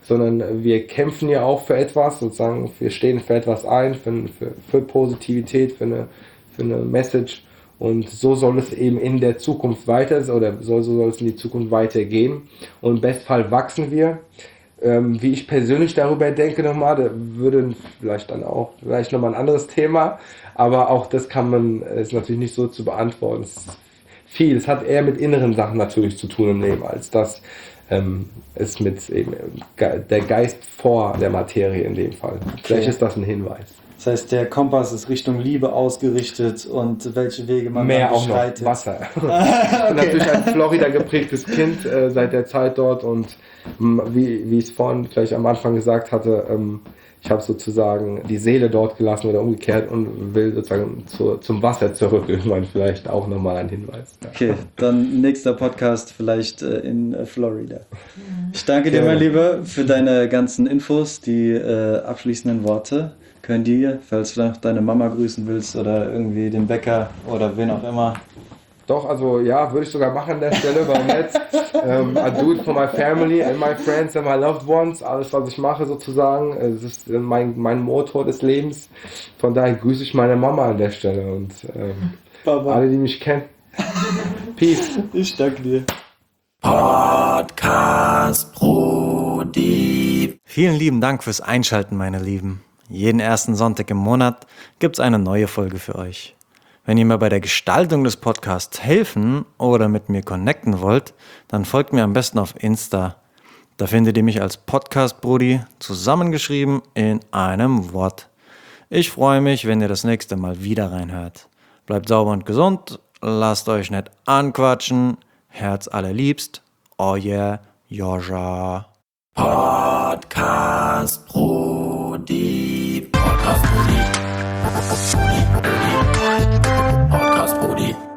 sondern wir kämpfen ja auch für etwas, sozusagen, wir stehen für etwas ein, für Positivität, für eine Message. Und so soll es eben in der Zukunft so soll es in die Zukunft weitergehen. Und im Bestfall wachsen wir. Wie ich persönlich darüber denke nochmal, da würde vielleicht nochmal ein anderes Thema, aber auch das ist natürlich nicht so zu beantworten. Es hat eher mit inneren Sachen natürlich zu tun im Leben, als dass es mit eben der Geist vor der Materie in dem Fall. Vielleicht ist das ein Hinweis. Das heißt, der Kompass ist Richtung Liebe ausgerichtet und welche Wege man mehr dann auch beschreitet. noch Wasser. Ich bin natürlich ein Florida geprägtes Kind seit der Zeit dort und wie ich es vorhin gleich am Anfang gesagt hatte, ich habe sozusagen die Seele dort gelassen oder umgekehrt und will sozusagen zum Wasser zurück. Irgendwann vielleicht auch nochmal ein Hinweis. Ja. Okay, dann nächster Podcast vielleicht in Florida. Ich danke dir, mein Lieber, für deine ganzen Infos, die abschließenden Worte. Können die, falls du noch deine Mama grüßen willst oder irgendwie den Bäcker oder wen auch immer. Doch, also ja, würde ich sogar machen an der Stelle, weil jetzt I do it for my family and my friends and my loved ones. Alles, was ich mache sozusagen, es ist mein Motor des Lebens. Von daher grüße ich meine Mama an der Stelle und alle, die mich kennen. Peace. Ich danke dir. Podcast Brudi. Vielen lieben Dank fürs Einschalten, meine Lieben. Jeden ersten Sonntag im Monat gibt's eine neue Folge für euch. Wenn ihr mir bei der Gestaltung des Podcasts helfen oder mit mir connecten wollt, dann folgt mir am besten auf Insta. Da findet ihr mich als Podcast Brudi, zusammengeschrieben in einem Wort. Ich freue mich, wenn ihr das nächste Mal wieder reinhört. Bleibt sauber und gesund, lasst euch nicht anquatschen, Herz allerliebst, euer Joscha. Podcast Brudi. Podcast Brudi. Podcast Brudi.